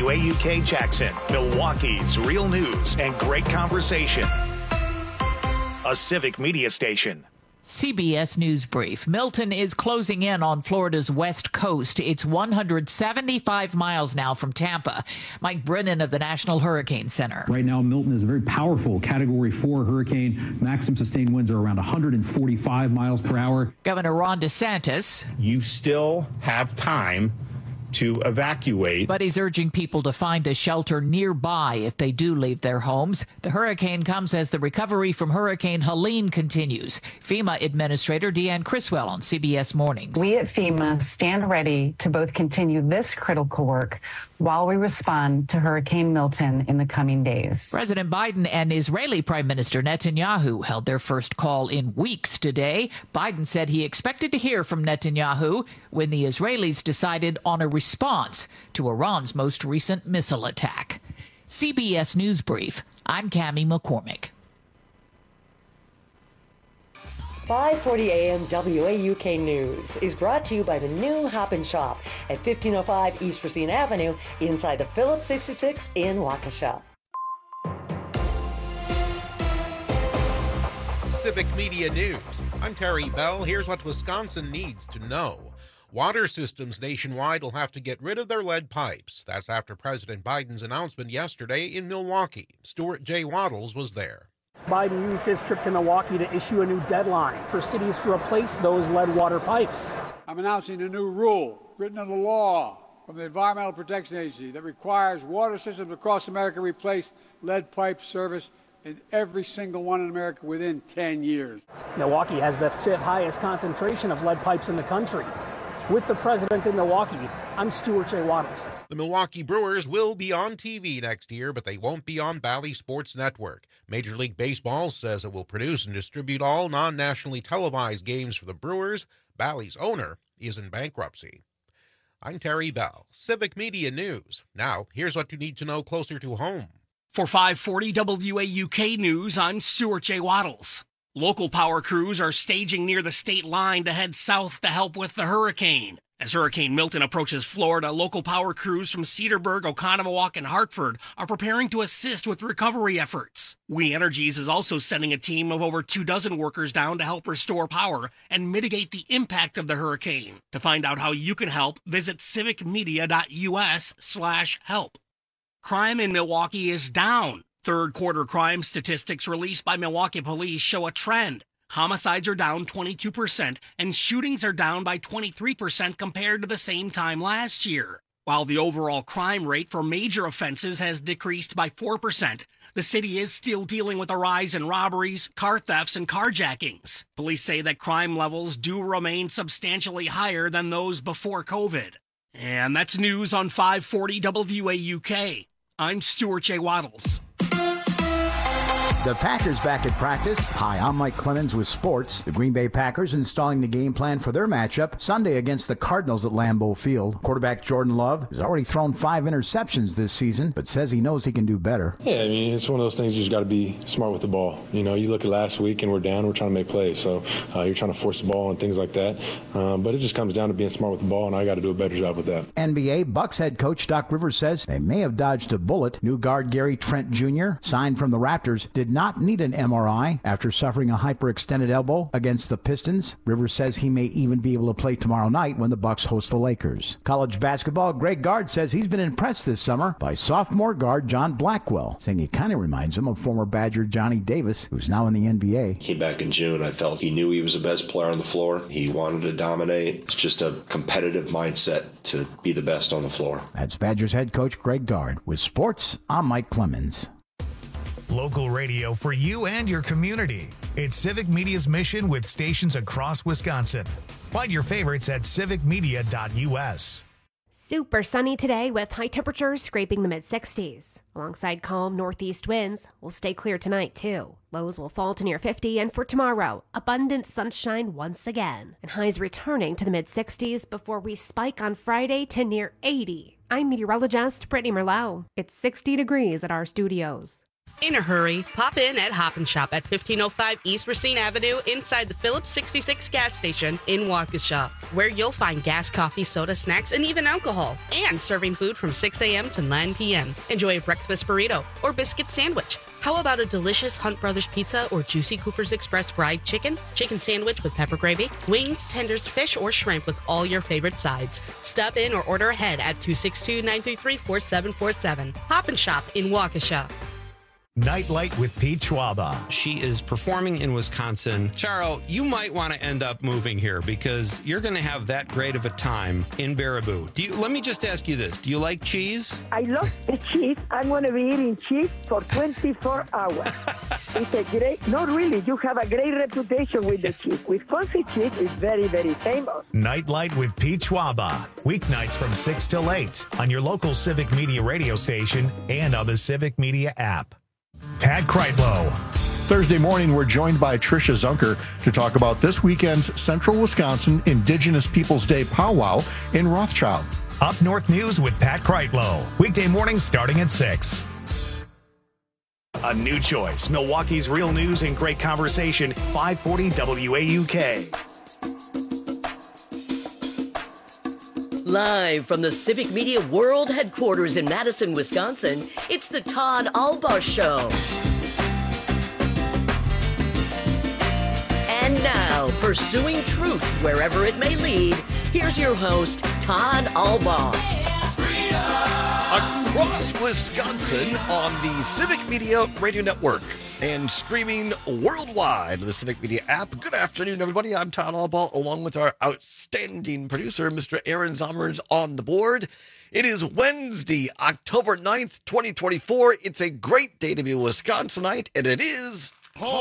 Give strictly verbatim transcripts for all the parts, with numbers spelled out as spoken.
W A U K Jackson, Milwaukee's real news and great conversation. A Civic Media station. C B S News Brief. Milton is closing in on Florida's west coast. It's one hundred seventy-five miles now from Tampa. Mike Brennan of the National Hurricane Center. Right now, Milton is a very powerful Category four hurricane. Maximum sustained winds are around one hundred forty-five miles per hour. Governor Ron DeSantis. You still have time to evacuate. But he's urging people to find a shelter nearby if they do leave their homes. The hurricane comes as the recovery from Hurricane Helene continues. FEMA Administrator Deanne Criswell on C B S Mornings. We at FEMA stand ready to both continue this critical work while we respond to Hurricane Milton in the coming days. President Biden and Israeli Prime Minister Netanyahu held their first call in weeks today. Biden said he expected to hear from Netanyahu when the Israelis decided on a response to Iran's most recent missile attack. C B S News Brief. I'm Cammie McCormick. five forty a.m. W A U K News is brought to you by the new Hop and Shop at fifteen oh five East Racine Avenue inside the Phillips sixty-six in Waukesha. Civic Media News. I'm Terry Bell. Here's what Wisconsin needs to know. Water systems nationwide will have to get rid of their lead pipes. That's after President Biden's announcement yesterday in Milwaukee. Stuart J. Waddles was there. Biden used his trip to Milwaukee to issue a new deadline for cities to replace those lead water pipes. I'm announcing a new rule written into law from the Environmental Protection Agency that requires water systems across America replace lead pipe service in every single one in America within ten years. Milwaukee has the fifth highest concentration of lead pipes in the country. With the president in Milwaukee, I'm Stuart J. Waddles. The Milwaukee Brewers will be on T V next year, but they won't be on Bally Sports Network. Major League Baseball says it will produce and distribute all non-nationally televised games for the Brewers. Bally's owner is in bankruptcy. I'm Terry Bell, Civic Media News. Now, here's what you need to know closer to home. For five forty W A U K News, I'm Stuart J. Waddles. Local power crews are staging near the state line to head south to help with the hurricane. As Hurricane Milton approaches Florida, local power crews from Cedarburg, Oconomowoc, and Hartford are preparing to assist with recovery efforts. We Energies is also sending a team of over two dozen workers down to help restore power and mitigate the impact of the hurricane. To find out how you can help, visit civicmedia.us slash help. Crime in Milwaukee is down. Third quarter crime statistics released by Milwaukee police show a trend. Homicides are down twenty-two percent and shootings are down by twenty-three percent compared to the same time last year. While the overall crime rate for major offenses has decreased by four percent, the city is still dealing with a rise in robberies, car thefts, and carjackings. Police say that crime levels do remain substantially higher than those before COVID. And that's news on five forty W A U K. I'm Stuart J. Waddles. The Packers back at practice. Hi, I'm Mike Clemens with sports. The Green Bay Packers installing the game plan for their matchup Sunday against the Cardinals at Lambeau Field. Quarterback Jordan Love has already thrown five interceptions this season, but says he knows he can do better. Yeah, I mean, it's one of those things you just got to be smart with the ball. You know, you look at last week and we're down, we're trying to make plays. So uh, you're trying to force the ball and things like that. Um, but it just comes down to being smart with the ball, and I got to do a better job with that. N B A Bucks head coach Doc Rivers says they may have dodged a bullet. New guard Gary Trent Junior, signed from the Raptors, did not need an M R I after suffering a hyperextended elbow against the Pistons. Rivers says he may even be able to play tomorrow night when the Bucks host the Lakers. College basketball, Greg Gard says he's been impressed this summer by sophomore guard John Blackwell, saying he kind of reminds him of former Badger Johnny Davis, who's now in the N B A. Came back in June. I felt he knew he was the best player on the floor. He wanted to dominate. It's just a competitive mindset to be the best on the floor. That's Badgers head coach Greg Gard. With sports, I'm Mike Clemens. Local radio for you and your community. It's Civic Media's mission with stations across Wisconsin. Find your favorites at civic media dot u s. Super sunny today with high temperatures scraping the mid sixties. Alongside calm northeast winds, will stay clear tonight too. Lows will fall to near fifty, and for tomorrow, abundant sunshine once again. And highs returning to the mid sixties before we spike on Friday to near eighty. I'm meteorologist Brittany Merlot. It's sixty degrees at our studios. In a hurry, pop in at Hop and Shop at fifteen oh five East Racine Avenue, inside the Phillips sixty-six Gas Station in Waukesha, where you'll find gas, coffee, soda, snacks, and even alcohol, and serving food from six a.m. to nine p.m. Enjoy a breakfast burrito or biscuit sandwich. How about a delicious Hunt Brothers pizza or juicy Cooper's Express fried chicken, chicken sandwich with pepper gravy, wings, tenders, fish, or shrimp with all your favorite sides? Stop in or order ahead at two six two, nine three three, four seven four seven. Hop and Shop in Waukesha. Nightlight with Pete Schwaba. She is performing in Wisconsin. Charo, you might want to end up moving here because you're going to have that great of a time in Baraboo. Do you? Let me just ask you this. Do you like cheese? I love the cheese. I'm going to be eating cheese for twenty-four hours. It's a great, not really, you have a great reputation with the cheese. Wisconsin cheese is very, very famous. Nightlight with Pete Schwaba. Weeknights from six till eight on your local Civic Media radio station and on the Civic Media app. Pat Kreitlow. Thursday morning, we're joined by Tricia Zunker to talk about this weekend's Central Wisconsin Indigenous Peoples Day powwow in Rothschild. Up North News with Pat Kreitlow. Weekday mornings starting at six. A new choice. Milwaukee's real news and great conversation. five forty W A U K. Live from the Civic Media World Headquarters in Madison, Wisconsin, it's the Todd Albaugh Show. And now, pursuing truth wherever it may lead, here's your host, Todd Albaugh. Across Wisconsin on the Civic Media Radio Network and streaming worldwide on the Civic Media app. Good afternoon, everybody. I'm Todd Albaugh, along with our outstanding producer, Mister Aaron Zommers, on the board. It is Wednesday, October ninth, twenty twenty-four. It's a great day to be a Wisconsinite, and it is...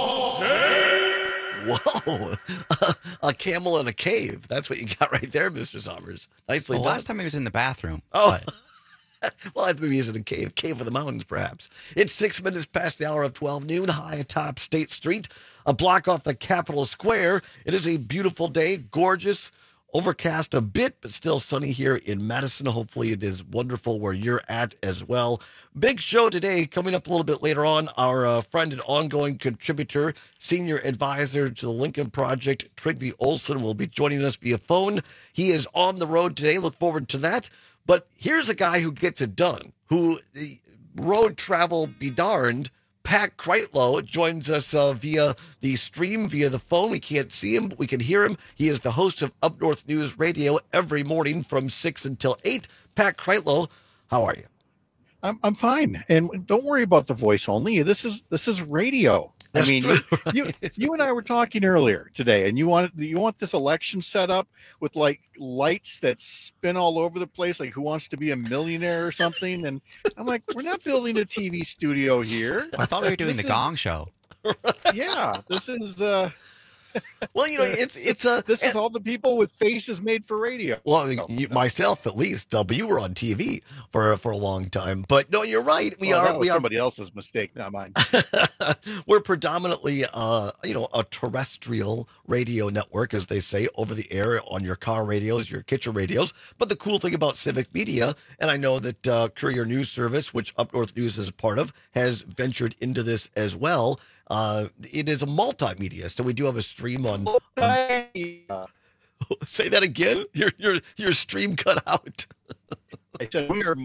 Whoa, a camel in a cave. That's what you got right there, Mister Zommers. Nicely well, done. Last time he was in the bathroom. Oh, well, I maybe he's in a cave, cave of the mountains, perhaps. It's six minutes past the hour of twelve noon, high atop State Street, a block off the Capitol Square. It is a beautiful day, gorgeous, overcast a bit, but still sunny here in Madison. Hopefully it is wonderful where you're at as well. Big show today, coming up a little bit later on. Our uh, friend and ongoing contributor, senior advisor to the Lincoln Project, Trygve Olsen, will be joining us via phone. He is on the road today. Look forward to that. But here's a guy who gets it done, who road travel be darned. Pat Kreitlow joins us uh, via the stream, via the phone. We can't see him, but we can hear him. He is the host of Up North News Radio every morning from six until eight. Pat Kreitlow, how are you? I'm I'm fine, and don't worry about the voice only. This is this is radio. That's I mean, true, you, right? you you and I were talking earlier today, and you want you want this election set up with like lights that spin all over the place, like Who Wants to Be a Millionaire or something. And I'm like, we're not building a T V studio here. I thought we were doing This the is- Gong Show. Yeah, this is. uh Well, you know, it's it's a this is all the people with faces made for radio. Well, you, myself at least. Uh, but you were on T V for for a long time. But no, you're right. We Oh, are that was we are somebody else's mistake, not mine. we're predominantly, uh, you know, a terrestrial radio network, as they say, over the air on your car radios, your kitchen radios. But the cool thing about Civic Media, and I know that uh, Courier News Service, which Up North News is a part of, has ventured into this as well. Uh, it is a multimedia, so we do have a stream on. on say that again. Your your your stream cut out. I said we are.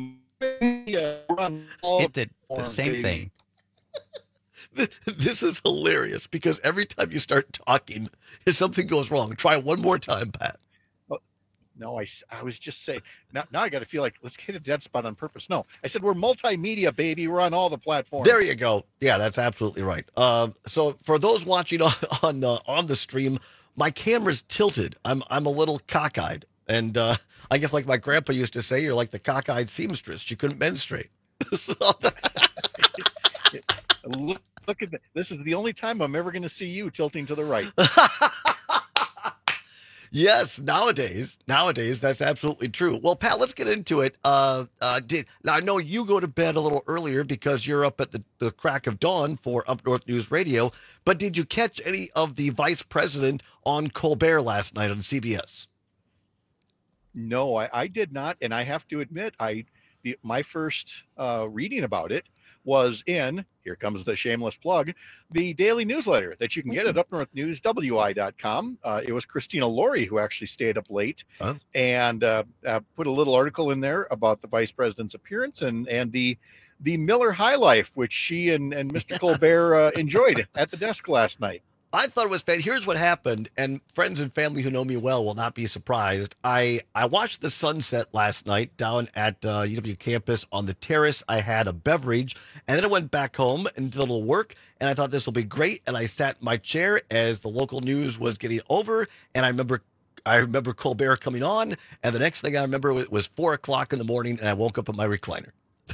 It did the same thing. This is hilarious because every time you start talking, something goes wrong. Try one more time, Pat. No, I, s- I was just saying. Now, now I got to feel like let's hit a dead spot on purpose. No, I said we're multimedia, baby. We're on all the platforms. There you go. Yeah, that's absolutely right. Um, so for those watching on on, uh, on the stream, my camera's tilted. I'm I'm a little cockeyed, and uh, I guess like my grandpa used to say, you're like the cockeyed seamstress. She couldn't bend straight. So look, look at that. This is the only time I'm ever going to see you tilting to the right. Yes, nowadays, nowadays, that's absolutely true. Well, Pat, let's get into it. Uh, uh, did now I know you go to bed a little earlier because you're up at the, the crack of dawn for Up North News Radio. But did you catch any of the vice president on Colbert last night on C B S? No, I, I did not, and I have to admit, I the, my first uh, reading about it was in, here comes the shameless plug, the daily newsletter that you can get at up north news w i dot com. Uh, it was Christina Laurie who actually stayed up late huh? and uh, uh, put a little article in there about the vice president's appearance and, and the the Miller High Life, which she and, and Mister Colbert uh, enjoyed at the desk last night. I thought it was fan. Here's what happened, and friends and family who know me well will not be surprised. I, I watched the sunset last night down at uh, U W campus on the terrace. I had a beverage, and then I went back home and did a little work, and I thought this will be great. And I sat in my chair as the local news was getting over, and I remember I remember Colbert coming on, and the next thing I remember was, was four o'clock in the morning, and I woke up in my recliner.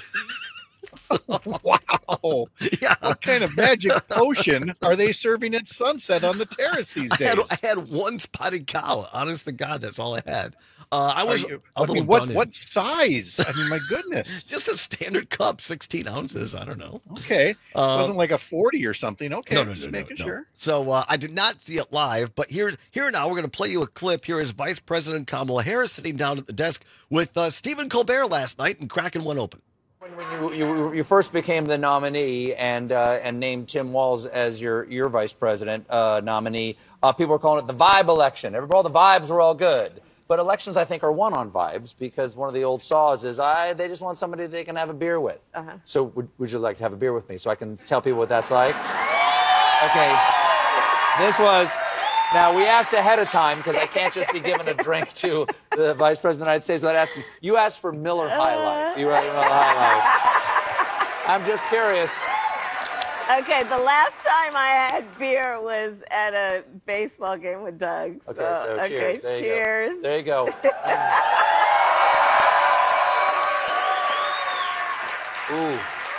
Wow. Yeah. What kind of magic potion are they serving at sunset on the terrace these days? I had, I had one spotted cow. Honest to God, that's all I had. Uh, I was you, a I little mean, what, done what in. size? I mean, my goodness. Just a standard cup, sixteen ounces. I don't know. Okay. It Uh, wasn't like a forty or something. Okay. No, no, just no, making no, no. sure. So uh, I did not see it live, but here, here now we're going to play you a clip. Here is Vice President Kamala Harris sitting down at the desk with uh, Stephen Colbert last night and cracking one open. When you, you, you first became the nominee and uh, and named Tim Walz as your, your vice president uh, nominee, uh, people were calling it the vibe election. Everybody, all the vibes were all good. But elections, I think, are won on vibes because one of the old saws is I they just want somebody they can have a beer with. Uh-huh. So would, would you like to have a beer with me so I can tell people what that's like? Okay. This was... Now, we asked ahead of time because I can't just be giving a drink to the Vice President of the United States without asking. You asked for Miller High Life. You asked for Miller High Life. I'm just curious. Okay, the last time I had beer was at a baseball game with Doug. So, Okay, so okay, cheers. There you cheers. go. There you go. Ooh.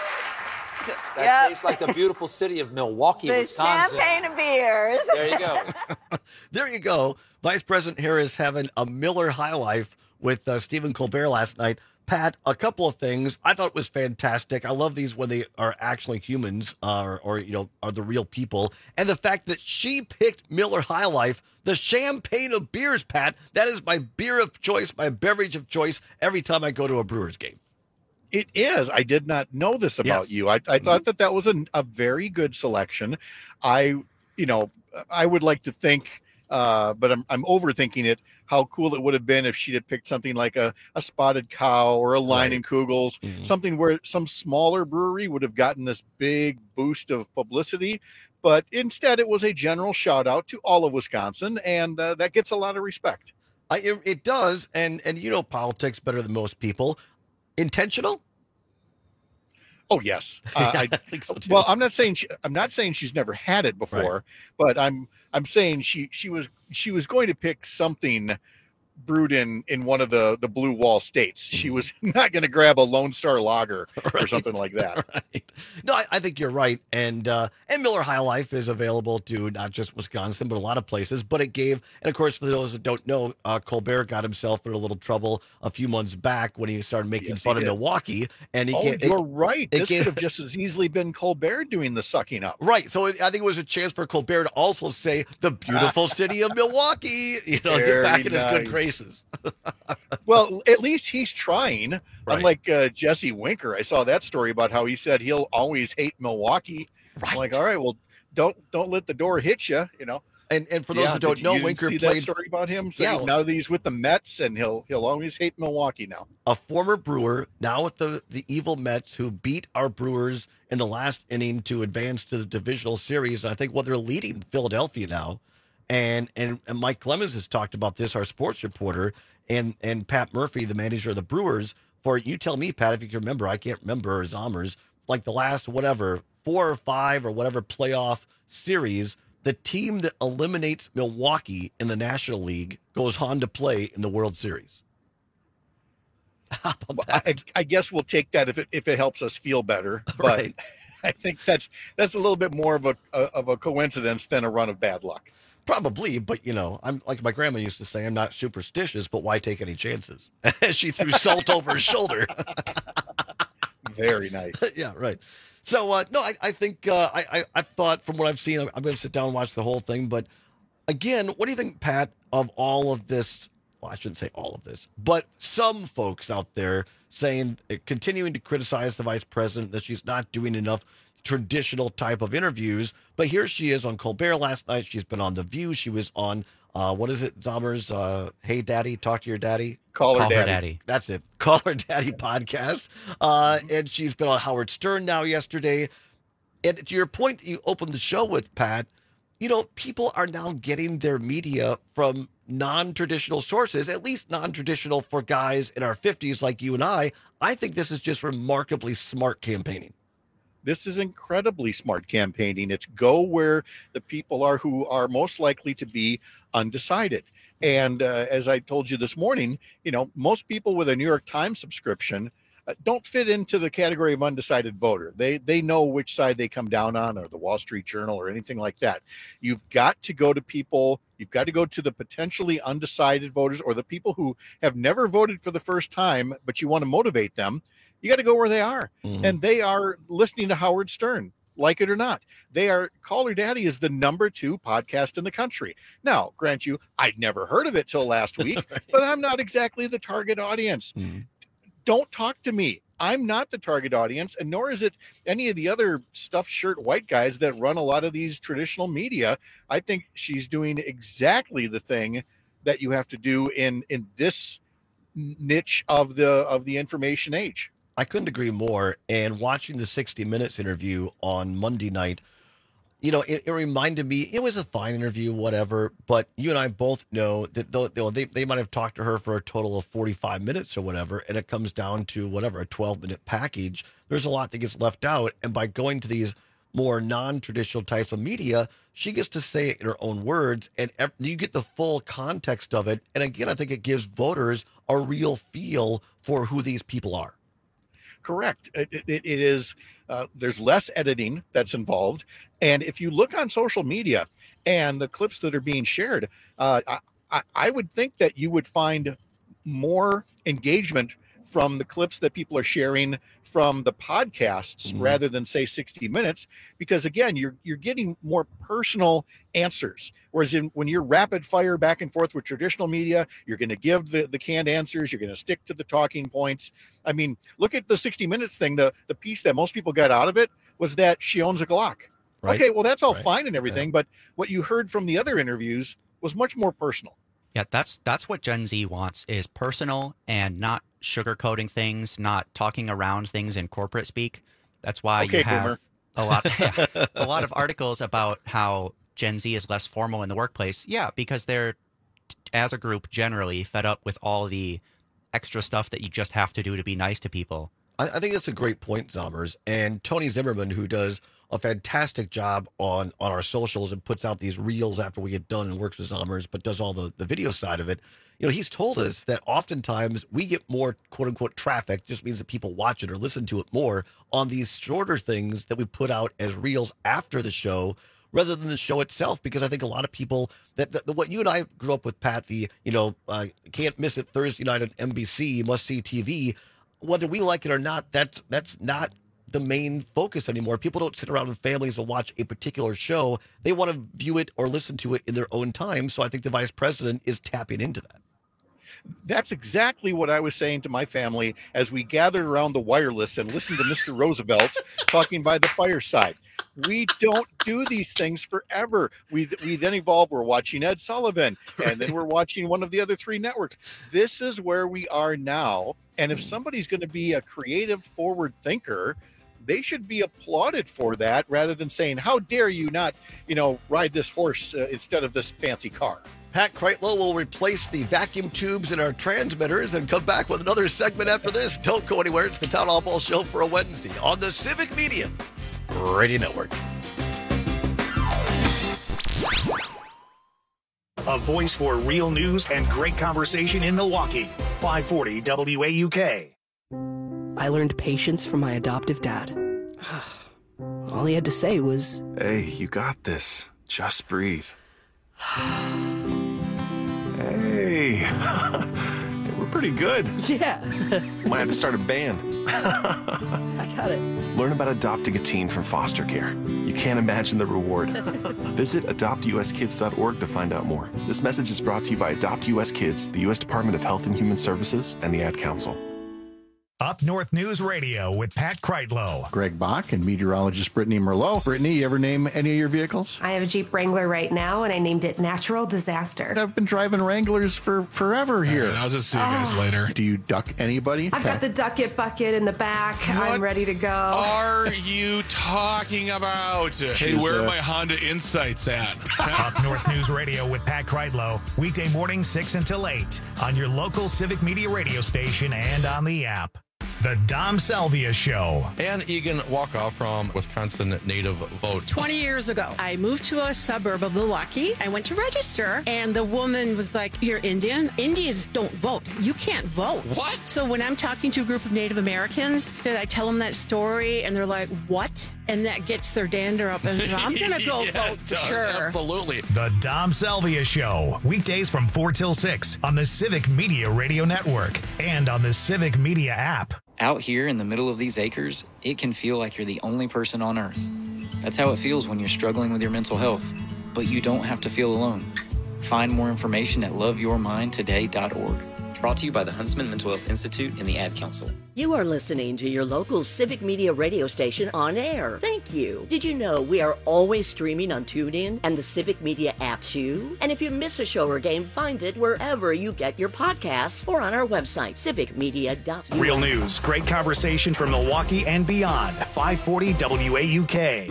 That Yep. tastes like the beautiful city of Milwaukee, The Wisconsin. champagne of beers. There you go. There you go. Vice President Harris having a Miller High Life with uh, Stephen Colbert last night. Pat, a couple of things. I thought it was fantastic. I love these when they are actually humans uh, or, or, you know, are the real people. And the fact that she picked Miller High Life, the champagne of beers, Pat, that is my beer of choice, my beverage of choice every time I go to a Brewers game. It is. I did not know this about Yes. you. I, I thought that that was a, a very good selection. I, you know, I would like to think, uh, but I'm, I'm overthinking it, how cool it would have been if she had picked something like a, a Spotted Cow or a Line and Kugels, Mhm. something where some smaller brewery would have gotten this big boost of publicity. But instead, it was a general shout out to all of Wisconsin, and uh, that gets a lot of respect. I, it, it does. And, and you know politics better than most people. Intentional? Oh yes, uh, I, I think so too. Well, I'm not saying she, I'm not saying she's never had it before, Right. but I'm I'm saying she she was she was going to pick something brewed in in one of the the blue wall states. She was not going to grab a Lone Star Lager or something like that. Right. No, I, I think you're right. And uh, and Miller High Life is available to not just Wisconsin, but a lot of places. But it gave, and of course, for those that don't know, uh, Colbert got himself in a little trouble a few months back when he started making Yes, he fun of did. Milwaukee. And he Oh, gave, you're it, right. it This gave- could have just as easily been Colbert doing the sucking up. Right. So it, I think it was a chance for Colbert to also say the beautiful city of Milwaukee, you know, get Very back in his good nice. graces. Well, at least he's trying. Right. Unlike uh, Jesse Winker, I saw that story about how he said he'll always hate Milwaukee. Right. I'm like, all right, well, don't don't let the door hit you. You know. And and for those Yeah, that don't did know, you Winker see played that story about him. So Yeah. now that he's with the Mets, and he'll he'll always hate Milwaukee now. a former Brewer, now with the, the evil Mets, who beat our Brewers in the last inning to advance to the divisional series. And I think, well, they're leading Philadelphia now. And, and and Mike Clemens has talked about this, our sports reporter, and and Pat Murphy, the manager of the Brewers. For you tell me, Pat, if you can remember, I can't remember, or Zommers, like the last, whatever, four or five or whatever playoff series, the team that eliminates Milwaukee in the National League goes on to play in the World Series. How about that? I, I guess we'll take that if it if it helps us feel better. But Right. I think that's that's a little bit more of a, a of a coincidence than a run of bad luck. Probably, but you know, I'm like my grandma used to say, I'm not superstitious, but why take any chances? She threw salt over his shoulder. Very nice. Yeah, right. So uh, no, I, I think uh, I, I I thought from what I've seen, I'm, I'm going to sit down and watch the whole thing. But again, what do you think, Pat, of all of this, well, I shouldn't say all of this, but some folks out there saying, continuing to criticize the vice president, that she's not doing enough traditional type of interviews. But here she is on Colbert last night. She's been on The View. She was on, uh, what is it, Zommers? Uh, hey, Daddy, talk to your daddy. Call her, Call daddy. her daddy. That's it. Call Her Daddy podcast. Uh, and she's been on Howard Stern now yesterday. And to your point that you opened the show with, Pat, you know, people are now getting their media from non-traditional sources, at least non-traditional for guys in our fifties like you and I. I think this is just remarkably smart campaigning. This is incredibly smart campaigning. It's go where the people are who are most likely to be undecided. And uh, as I told you this morning, you know, most people with a New York Times subscription uh, don't fit into the category of undecided voter. They they know which side they come down on, or the Wall Street Journal or anything like that. You've got to go to people, you've got to go to the potentially undecided voters, or the people who have never voted for the first time, but you want to motivate them. You got to go where they are. Mm-hmm. And they are listening to Howard Stern, like it or not. They are, Call Her Daddy is the number two podcast in the country. Now, grant you, I'd never heard of it till last week, right. But I'm not exactly the target audience. Mm-hmm. Don't talk to me. I'm not the target audience, and nor is it any of the other stuffed shirt white guys that run a lot of these traditional media. I think she's doing exactly the thing that you have to do in, in this niche of the of the information age. I couldn't agree more. And watching the sixty minutes interview on Monday night, you know, it, it reminded me, it was a fine interview, whatever, but you and I both know that though they, they might have talked to her for a total of forty-five minutes or whatever, and it comes down to whatever, a twelve minute package. There's a lot that gets left out. And by going to these more non-traditional types of media, she gets to say it in her own words, and you get the full context of it. And again, I think it gives voters a real feel for who these people are. Correct. It, it, it is, uh, there's less editing that's involved. And if you look on social media and the clips that are being shared, uh, I, I would think that you would find more engagement from the clips that people are sharing from the podcasts mm-hmm. rather than, say, sixty minutes, because again, you're you're getting more personal answers. Whereas in, when you're rapid fire back and forth with traditional media, you're going to give the, the canned answers. You're going to stick to the talking points. I mean, look at the sixty minutes thing. The, the piece that most people got out of it was that she owns a Glock. Right. Okay, well, that's all right. Fine and everything. Yeah. But what you heard from the other interviews was much more personal. Yeah, that's that's what Gen Z wants, is personal and not sugarcoating things, not talking around things in corporate speak. That's why okay, you have boomer. a lot yeah, a lot of articles about how Gen Z is less formal in the workplace. Yeah, because they're, as a group, generally fed up with all the extra stuff that you just have to do to be nice to people. I, I think that's a great point, Zommers. And Tony Zimmerman, who does a fantastic job on, on our socials and puts out these reels after we get done and works with Zommers, but does all the, the video side of it. You know, he's told us that oftentimes we get more quote unquote traffic, just means that people watch it or listen to it more on these shorter things that we put out as reels after the show rather than the show itself. Because I think a lot of people that, that what you and I grew up with, Pat, the, you know, uh, can't miss it Thursday night on N B C, must see T V, whether we like it or not, that's, that's not the main focus anymore. People don't sit around with families and watch a particular show. They want to view it or listen to it in their own time. So I think the vice president is tapping into that. That's exactly what I was saying to my family as we gathered around the wireless and listened to Mister Roosevelt talking by the fireside. We don't do these things forever. We we then evolve. We're watching Ed Sullivan, and then we're watching one of the other three networks. This is where we are now. And if somebody's going to be a creative, forward thinker, they should be applauded for that rather than saying, how dare you not, you know, ride this horse uh, instead of this fancy car. Pat Kreitlow will replace the vacuum tubes in our transmitters and come back with another segment after this. Don't go anywhere. It's the Town Hall Ball Show for a Wednesday on the Civic Media Radio Network. A voice for real news and great conversation in Milwaukee. five forty W A U K. I learned patience from my adoptive dad. All he had to say was, "Hey, you got this. Just breathe." Hey, we're pretty good. Yeah. Might have to start a band. I got it. Learn about adopting a teen from foster care. You can't imagine the reward. Visit adopt u s kids dot org to find out more. This message is brought to you by Adopt U S Kids, the U S Department of Health and Human Services, and the Ad Council. Up North News Radio with Pat Kreitlow. Greg Bach and meteorologist Brittany Merlot. Brittany, you ever name any of your vehicles? I have a Jeep Wrangler right now, and I named it Natural Disaster. I've been driving Wranglers for forever here. Right, I'll just see you guys Oh. later. Do you duck anybody? I've got the duck it bucket in the back. I'm ready to go. Are you talking about? Hey, where are my Honda Insights at? Up North News Radio with Pat Kreitlow. Weekday morning, six until eight on your local Civic Media radio station and on the app. The Dom Salvia Show. Ann Egan Walkoff from Wisconsin Native Vote. twenty years ago, I moved to a suburb of Milwaukee. I went to register, and the woman was like, "You're Indian? Indians don't vote. You can't vote." What? So when I'm talking to a group of Native Americans, did I tell them that story, and they're like, "What?" And that gets their dander up, and I'm going to go Yeah, vote it for does, sure. Absolutely. The Dom Salvia Show. Weekdays from four till six on the Civic Media Radio Network and on the Civic Media app. Out here in the middle of these acres, it can feel like you're the only person on Earth. That's how it feels when you're struggling with your mental health. But you don't have to feel alone. Find more information at love your mind today dot org. Brought to you by the Huntsman Mental Health Institute and the Ad Council. You are listening to your local Civic Media radio station on air. Thank you. Did you know we are always streaming on TuneIn and the Civic Media app too? And if you miss a show or game, find it wherever you get your podcasts or on our website, civic media dot u s. Real news, great conversation from Milwaukee and beyond. five forty W A U K.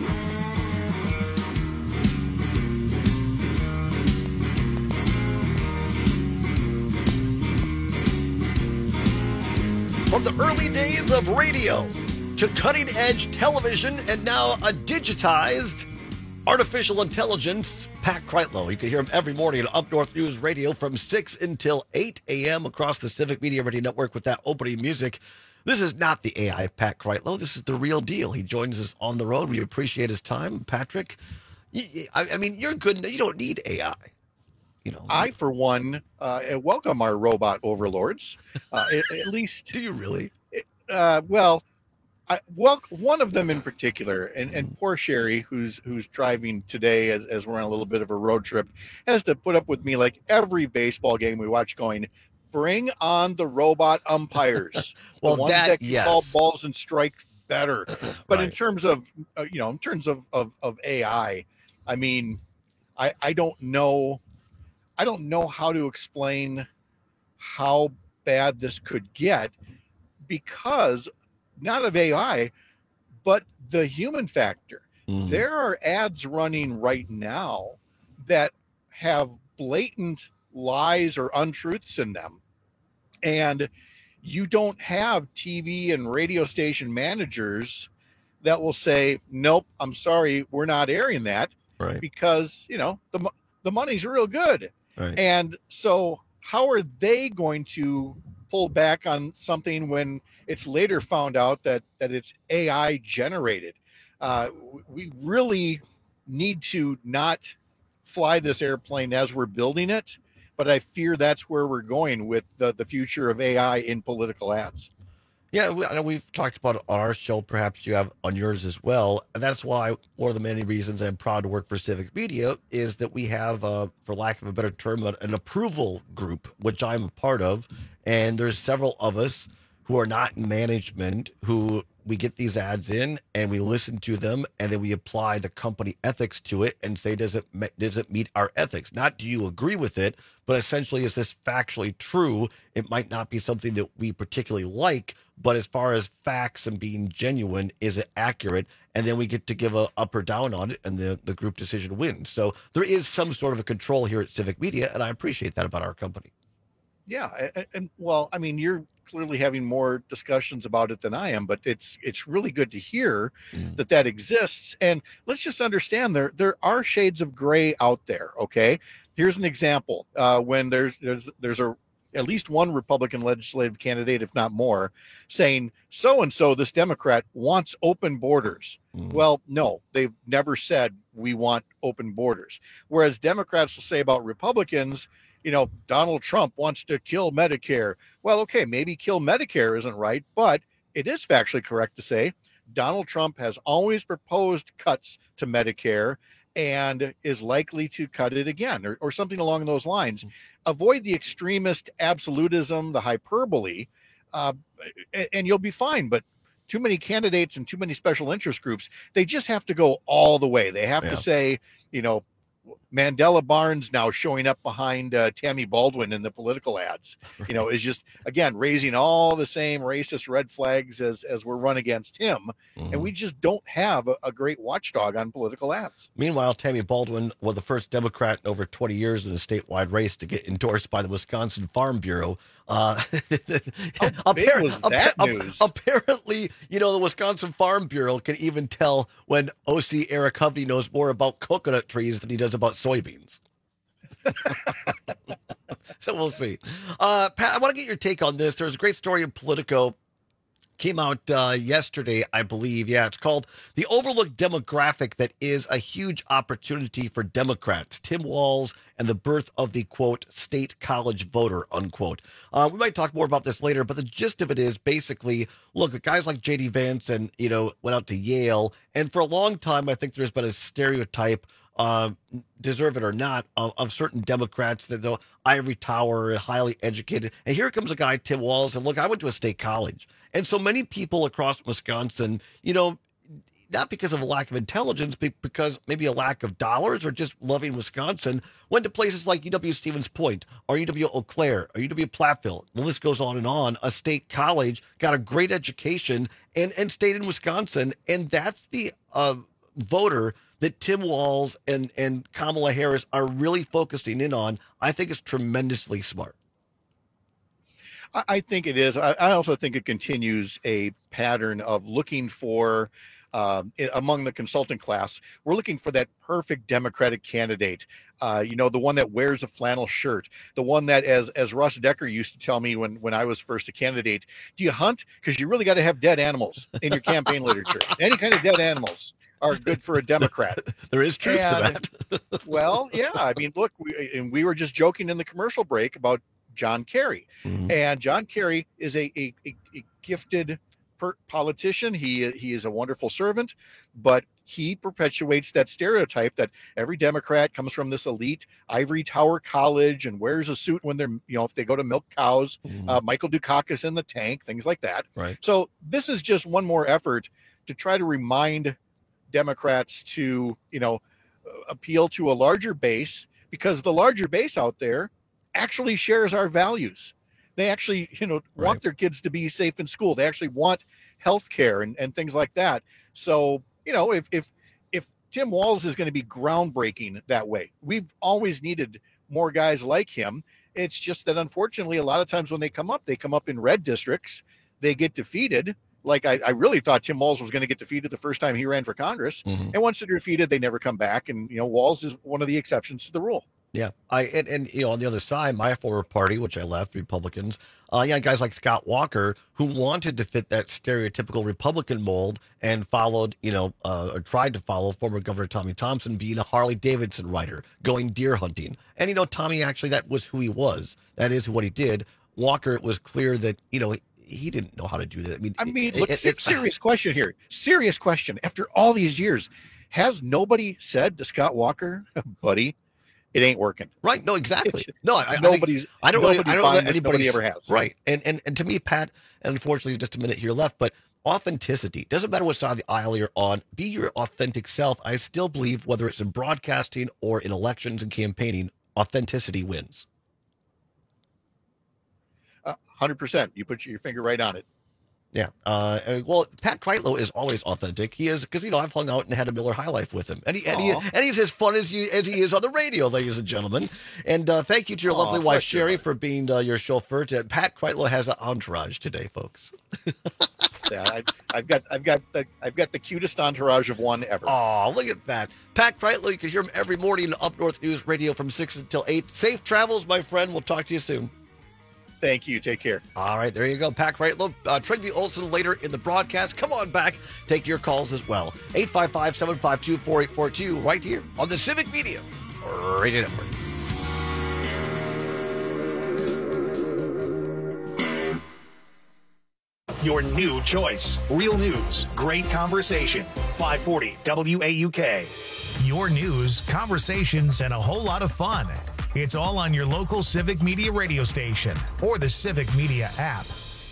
From the early days of radio to cutting-edge television and now a digitized artificial intelligence, Pat Kreitlow. You can hear him every morning on Up North News Radio from six until eight a.m. across the Civic Media Radio Network with that opening music. This is not the A I Pat Kreitlow. This is the real deal. He joins us on the road. We appreciate his time. Patrick, you, I, I mean, you're good. You don't need A I. You know, I, for one, uh, welcome our robot overlords. Uh, at, at least, do you really? Uh, well, I, well, one of them in particular, and, and poor Sherry, who's who's driving today as, as we're on a little bit of a road trip, has to put up with me like every baseball game we watch, going, "Bring on the robot umpires." Well, the ones that, that can yes. call balls and strikes better. But in Right. terms of, uh, you know, in terms of, of, of A I, I mean, I I don't know. I don't know how to explain how bad this could get because not of A I, but the human factor. Mm-hmm. There are ads running right now that have blatant lies or untruths in them. And you don't have T V and radio station managers that will say, "Nope, I'm sorry, we're not airing that." Right. Because, you know, the mo- the money's real good. Right. And so how are they going to pull back on something when it's later found out that, that it's A I generated? Uh, we really need to not fly this airplane as we're building it, but I fear that's where we're going with the, the future of A I in political ads. Yeah, we, I know we've talked about it on our show. Perhaps you have on yours as well. And that's why one of the many reasons I'm proud to work for Civic Media is that we have, uh, for lack of a better term, an approval group, which I'm a part of. And there's several of us who are not in management who we get these ads in and we listen to them and then we apply the company ethics to it and say, does it does it meet our ethics? Not do you agree with it, but essentially, is this factually true? It might not be something that we particularly like, but as far as facts and being genuine, is it accurate? And then we get to give a up or down on it, and the, the group decision wins. So there is some sort of a control here at Civic Media, and I appreciate that about our company. Yeah, and, and well, I mean, you're clearly having more discussions about it than I am, but it's it's really good to hear mm. that that exists. And let's just understand there there are shades of gray out there. Okay, here's an example. Uh, when there's there's there's a at least one Republican legislative candidate, if not more, saying so and so this Democrat wants open borders. Mm. Well, no, they've never said we want open borders. Whereas Democrats will say about Republicans, you know, Donald Trump wants to kill Medicare. Well, okay, maybe kill Medicare isn't right, but it is factually correct to say Donald Trump has always proposed cuts to Medicare and is likely to cut it again, or, or something along those lines. Avoid the extremist absolutism, the hyperbole, uh, and, and you'll be fine. But too many candidates and too many special interest groups, they just have to go all the way. They have Yeah. to say, you know, Mandela Barnes now showing up behind uh, Tammy Baldwin in the political ads, you know, is just, again, raising all the same racist red flags as, as we're run against him. Mm-hmm. And we just don't have a, a great watchdog on political ads. Meanwhile, Tammy Baldwin was the first Democrat in over twenty years in a statewide race to get endorsed by the Wisconsin Farm Bureau. Uh, How big was that appa- news? Apparently, you know, the Wisconsin Farm Bureau can even tell when O C Eric Hovey knows more about coconut trees than he does about soybeans. So we'll see. Uh, Pat, I want to get your take on this. There's a great story in Politico. Came out uh, yesterday, I believe. Yeah, it's called The Overlooked Demographic That Is a Huge Opportunity for Democrats. Tim Walz and the birth of the, quote, state college voter, unquote. Uh, we might talk more about this later, but the gist of it is basically, look, guys like J D Vance and, you know, went out to Yale. And for a long time, I think there's been a stereotype, uh, deserve it or not, of, of certain Democrats that the ivory tower, highly educated. And here comes a guy, Tim Walz, and look, I went to a state college. And so many people across Wisconsin, you know, not because of a lack of intelligence, but because maybe a lack of dollars or just loving Wisconsin, went to places like U W Stevens Point or U W Eau Claire or U W Platteville. The list goes on and on. A state college, got a great education, and, and stayed in Wisconsin. And that's the uh, voter that Tim Walz and, and Kamala Harris are really focusing in on. I think is tremendously smart. I think it is. I also think it continues a pattern of looking for, uh, among the consultant class, we're looking for that perfect Democratic candidate. Uh, you know, the one that wears a flannel shirt, the one that, as as Russ Decker used to tell me when, when I was first a candidate, do you hunt? Because you really got to have dead animals in your campaign literature. Any kind of dead animals are good for a Democrat. There is truth and, to that. Well, yeah. I mean, look, we, and we were just joking in the commercial break about John Kerry. Mm-hmm. And John Kerry is a, a, a, a gifted per- politician. He, he is a wonderful servant, but he perpetuates that stereotype that every Democrat comes from this elite ivory tower college and wears a suit when they're, you know, if they go to milk cows. Mm-hmm. uh, Michael Dukakis in the tank, things like that. Right. So this is just one more effort to try to remind Democrats to, you know, appeal to a larger base, because the larger base out there actually shares our values. They actually, you know, right. want their kids to be safe in school. They actually want health care and, and things like that. So, you know, if if if Tim Walz is going to be groundbreaking that way, we've always needed more guys like him. It's just that unfortunately, a lot of times when they come up, they come up in red districts, they get defeated. Like I, I really thought Tim Walz was going to get defeated the first time he ran for Congress. Mm-hmm. And once they're defeated, they never come back. And, you know, Walz is one of the exceptions to the rule. Yeah, I and, and you know, on the other side, my former party, which I left, Republicans, uh, yeah, guys like Scott Walker who wanted to fit that stereotypical Republican mold and followed, you know, uh, or tried to follow former Governor Tommy Thompson, being a Harley Davidson rider, going deer hunting, and you know, Tommy actually that was who he was. That is what he did. Walker, it was clear that you know he, he didn't know how to do that. I mean, I mean, it, look, it, it, serious question here. Serious question. After all these years, has nobody said to Scott Walker, buddy, it ain't working? Right. No, exactly. No, I, nobody's, I, think, I don't, nobody's I don't know that anybody nobody ever has. Right. And, and, and to me, Pat, and unfortunately, just a minute here left, but authenticity doesn't matter what side of the aisle you're on. Be your authentic self. I still believe whether it's in broadcasting or in elections and campaigning, authenticity wins. Uh, one hundred percent. You put your finger right on it. Yeah. Uh, well, Pat Kreitlow is always authentic. He is, because, you know, I've hung out and had a Miller High Life with him. And, he, and, he, and he's as fun as, you, as he is on the radio, ladies and gentlemen. And uh, thank you to your Aww, lovely wife, Sherry, for being uh, your chauffeur. To, Pat Kreitlow has an entourage today, folks. Yeah, I, I've got, I've got, the, I've got the cutest entourage of one ever. Oh, look at that, Pat Kreitlow. You can hear him every morning on Up North News Radio from six until eight. Safe travels, my friend. We'll talk to you soon. Thank you. Take care. All right, there you go. Pat Kreitlow, uh, Trygve Olsen later in the broadcast. Come on back. Take your calls as well. eight five five, seven five two, four eight four two right here on the Civic Media Radio Network. your new choice. Real news, great conversation. five forty W A U K. Your news, conversations, and a whole lot of fun. It's all on your local Civic Media radio station or the Civic Media app.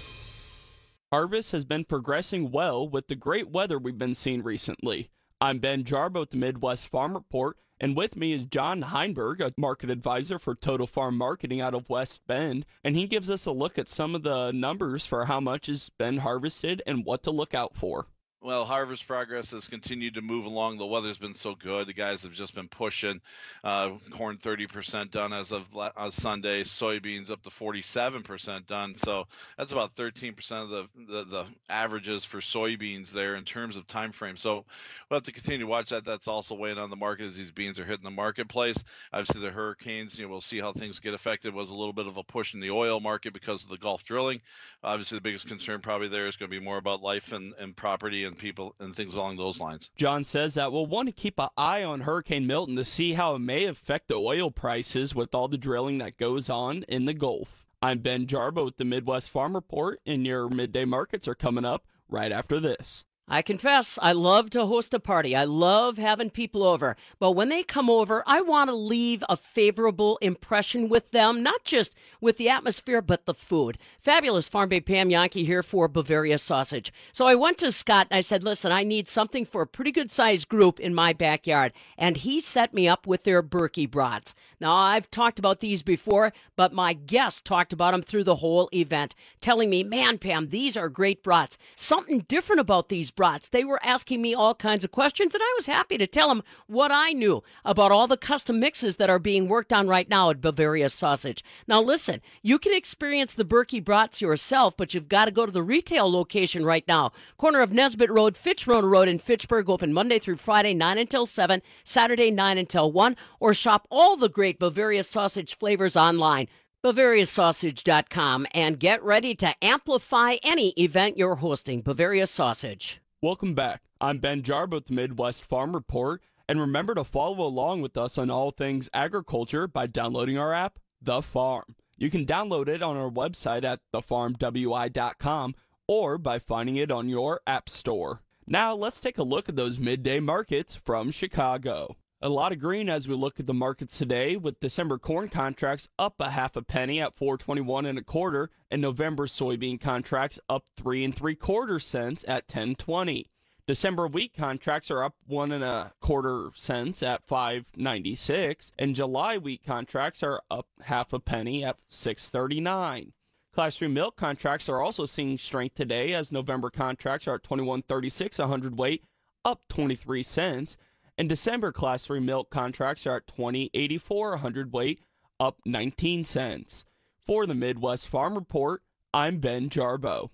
Harvest has been progressing well with the great weather we've been seeing recently. I'm Ben Jarbo at the Midwest Farm Report, and with me is John Heinberg, a market advisor for Total Farm Marketing out of West Bend, and he gives us a look at some of the numbers for how much has been harvested and what to look out for. Well, harvest progress has continued to move along. The weather's been so good. The guys have just been pushing. Uh, corn thirty percent done as of uh, Sunday. Soybeans up to forty-seven percent done. So that's about thirteen percent of the, the, the averages for soybeans there in terms of time frame. So we'll have to continue to watch that. That's also weighing on the market as these beans are hitting the marketplace. Obviously, the hurricanes, you know, we'll see how things get affected. Was a little bit of a push in the oil market because of the Gulf drilling. Obviously, the biggest concern probably there is going to be more about life and, and property and people and things along those lines. John says that we'll want to keep an eye on Hurricane Milton to see how it may affect the oil prices with all the drilling that goes on in the Gulf. I'm Ben Jarbo with the Midwest Farm Report, and your midday markets are coming up right after this. I confess, I love to host a party. I love having people over. But when they come over, I want to leave a favorable impression with them, not just with the atmosphere, but the food. Fabulous Farm Bay Pam Yankee here for Bavaria Sausage. So I went to Scott and I said, listen, I need something for a pretty good-sized group in my backyard. And he set me up with their Berkey brats. Now, I've talked about these before, but my guest talked about them through the whole event, telling me, man, Pam, these are great brats. Something different about these brats. They were asking me all kinds of questions, and I was happy to tell them what I knew about all the custom mixes that are being worked on right now at Bavaria Sausage. Now, listen, you can experience the Berkey brats yourself, but you've got to go to the retail location right now. Corner of Nesbitt Road, Fitchrow Road in Fitchburg, open Monday through Friday, nine until seven, Saturday, nine until one, or shop all the great Bavaria Sausage flavors online. Bavaria Sausage dot com, and get ready to amplify any event you're hosting. Bavaria Sausage. Welcome back. I'm Ben Jarbo with the Midwest Farm Report, and remember to follow along with us on all things agriculture by downloading our app, The Farm. You can download it on our website at the farm w i dot com or by finding it on your app store. Now let's take a look at those midday markets from Chicago. A lot of green as we look at the markets today, with December corn contracts up a half a penny at four twenty-one and a quarter, and November soybean contracts up three and three quarter cents at ten twenty. December wheat contracts are up one and a quarter cents at five ninety-six, and July wheat contracts are up half a penny at six thirty-nine. Class three milk contracts are also seeing strength today, as November contracts are at twenty-one thirty-six a hundredweight, up twenty-three cents. And December Class three milk contracts are at twenty eighty-four a hundredweight, up nineteen cents. For the Midwest Farm Report, I'm Ben Jarbo.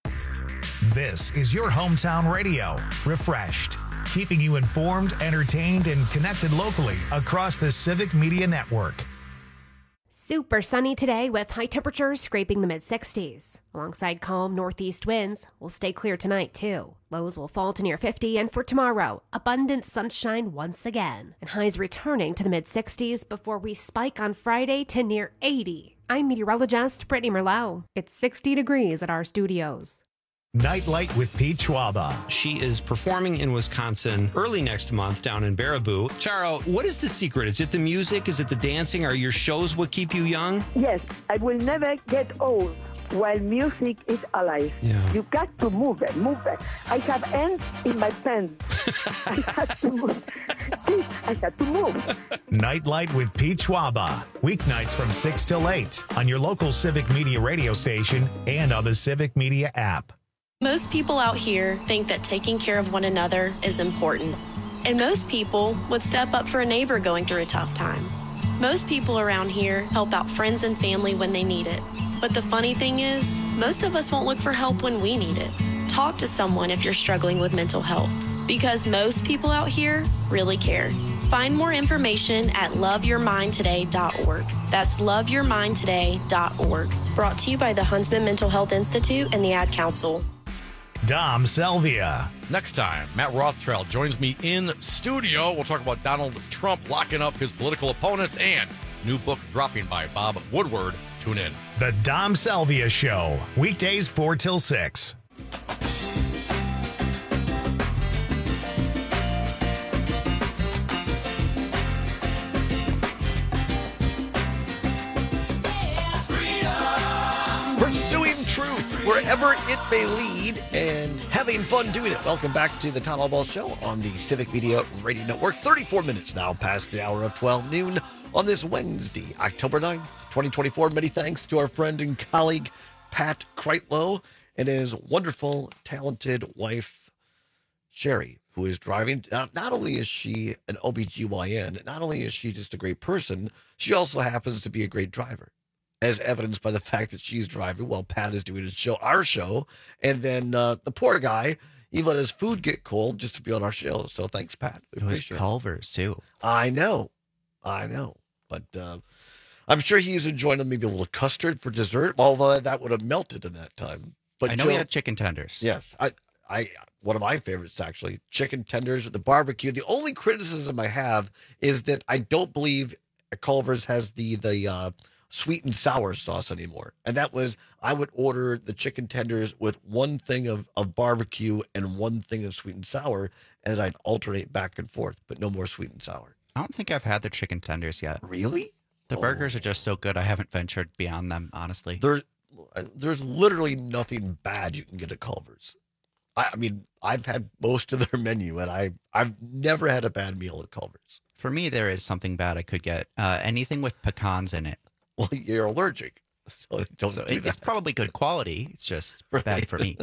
This is your hometown radio, refreshed, keeping you informed, entertained, and connected locally across the Civic Media Network. Super sunny today with high temperatures scraping the mid sixties. Alongside calm northeast winds, will stay clear tonight too. Lows will fall to near fifty, and for tomorrow, abundant sunshine once again. And highs returning to the mid sixties before we spike on Friday to near eighty. I'm meteorologist Brittany Merlot. It's sixty degrees at our studios. Nightlight with Pete Schwaba. She is performing in Wisconsin early next month down in Baraboo. Charo, what is the secret? Is it the music? Is it the dancing? Are your shows what keep you young? Yes, I will never get old while music is alive. Yeah. You got to move it, move it. I have ants in my pants. I had to move. I had to move. Nightlight with Pete Schwaba. Weeknights from six till eight on your local Civic Media radio station and on the Civic Media app. Most people out here think that taking care of one another is important. And most people would step up for a neighbor going through a tough time. Most people around here help out friends and family when they need it. But the funny thing is, most of us won't look for help when we need it. Talk to someone if you're struggling with mental health, because most people out here really care. Find more information at love your mind today dot org. That's love your mind today dot org. Brought to you by the Huntsman Mental Health Institute and the Ad Council. Dom Selvia. Next time, Matt Rothschild joins me in studio. We'll talk about Donald Trump locking up his political opponents and new book dropping by Bob Woodward. Tune in. The Dom Selvia Show, weekdays four till six. wherever it may lead, and having fun doing it. Welcome back to the Town Hall Ball Show on the Civic Media Radio Network. thirty-four minutes now past the hour of twelve noon on this Wednesday, October ninth, twenty twenty-four. Many thanks to our friend and colleague, Pat Kreitlow, and his wonderful, talented wife, Sherry, who is driving. Not, not only is she an O B G Y N, not only is she just a great person, she also happens to be a great driver, as evidenced by the fact that she's driving while Pat is doing his show, our show. And then uh, the poor guy, he let his food get cold just to be on our show. So thanks, Pat. We It was appreciate Culver's, too. I know. I know. But uh, I'm sure he's enjoying maybe a little custard for dessert, although that would have melted in that time. But I know Joe, we had chicken tenders. Yes. I, I, one of my favorites, actually, chicken tenders with the barbecue. The only criticism I have is that I don't believe Culver's has the, the, uh, sweet and sour sauce anymore. And that was, I would order the chicken tenders with one thing of, of barbecue and one thing of sweet and sour, and I'd alternate back and forth, but no more sweet and sour. I don't think I've had the chicken tenders yet. Really? The Oh. burgers are just so good. I haven't ventured beyond them, honestly. There, there's literally nothing bad you can get at Culver's. I, I mean, I've had most of their menu, and I, I've never had a bad meal at Culver's. For me, there is something bad I could get. Uh, anything with pecans in it. Well, you're allergic, so don't So do it- that. it's probably good quality. It's just bad for me.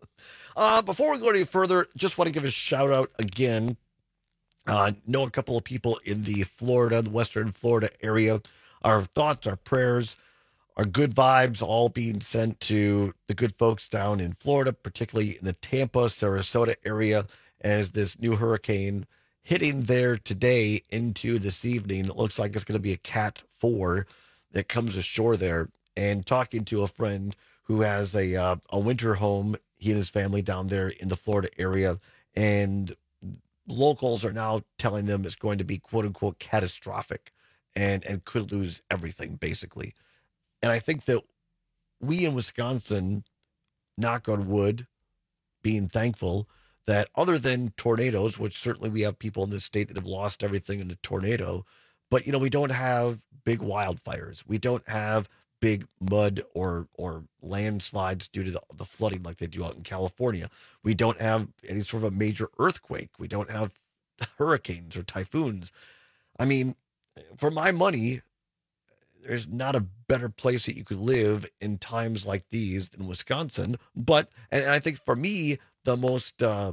Uh, before we go any further, just want to give a shout out again. Uh, know a couple of people in the Florida, the Western Florida area. Our thoughts, our prayers, our good vibes all being sent to the good folks down in Florida, particularly in the Tampa, Sarasota area, as this new hurricane hitting there today into this evening. It looks like it's going to be a Cat four that comes ashore there. And talking to a friend who has a uh, a winter home, he and his family down there in the Florida area, and locals are now telling them it's going to be quote unquote catastrophic and and could lose everything basically. And I think that we in Wisconsin, knock on wood, being thankful that other than tornadoes, which certainly we have people in this state that have lost everything in a tornado, but you know, we don't have big wildfires. We don't have big mud or or landslides due to the, the flooding like they do out in California. We don't have any sort of a major earthquake. We don't have hurricanes or typhoons. I mean, for my money, there's not a better place that you could live in times like these than Wisconsin. But, and I think for me, the most uh,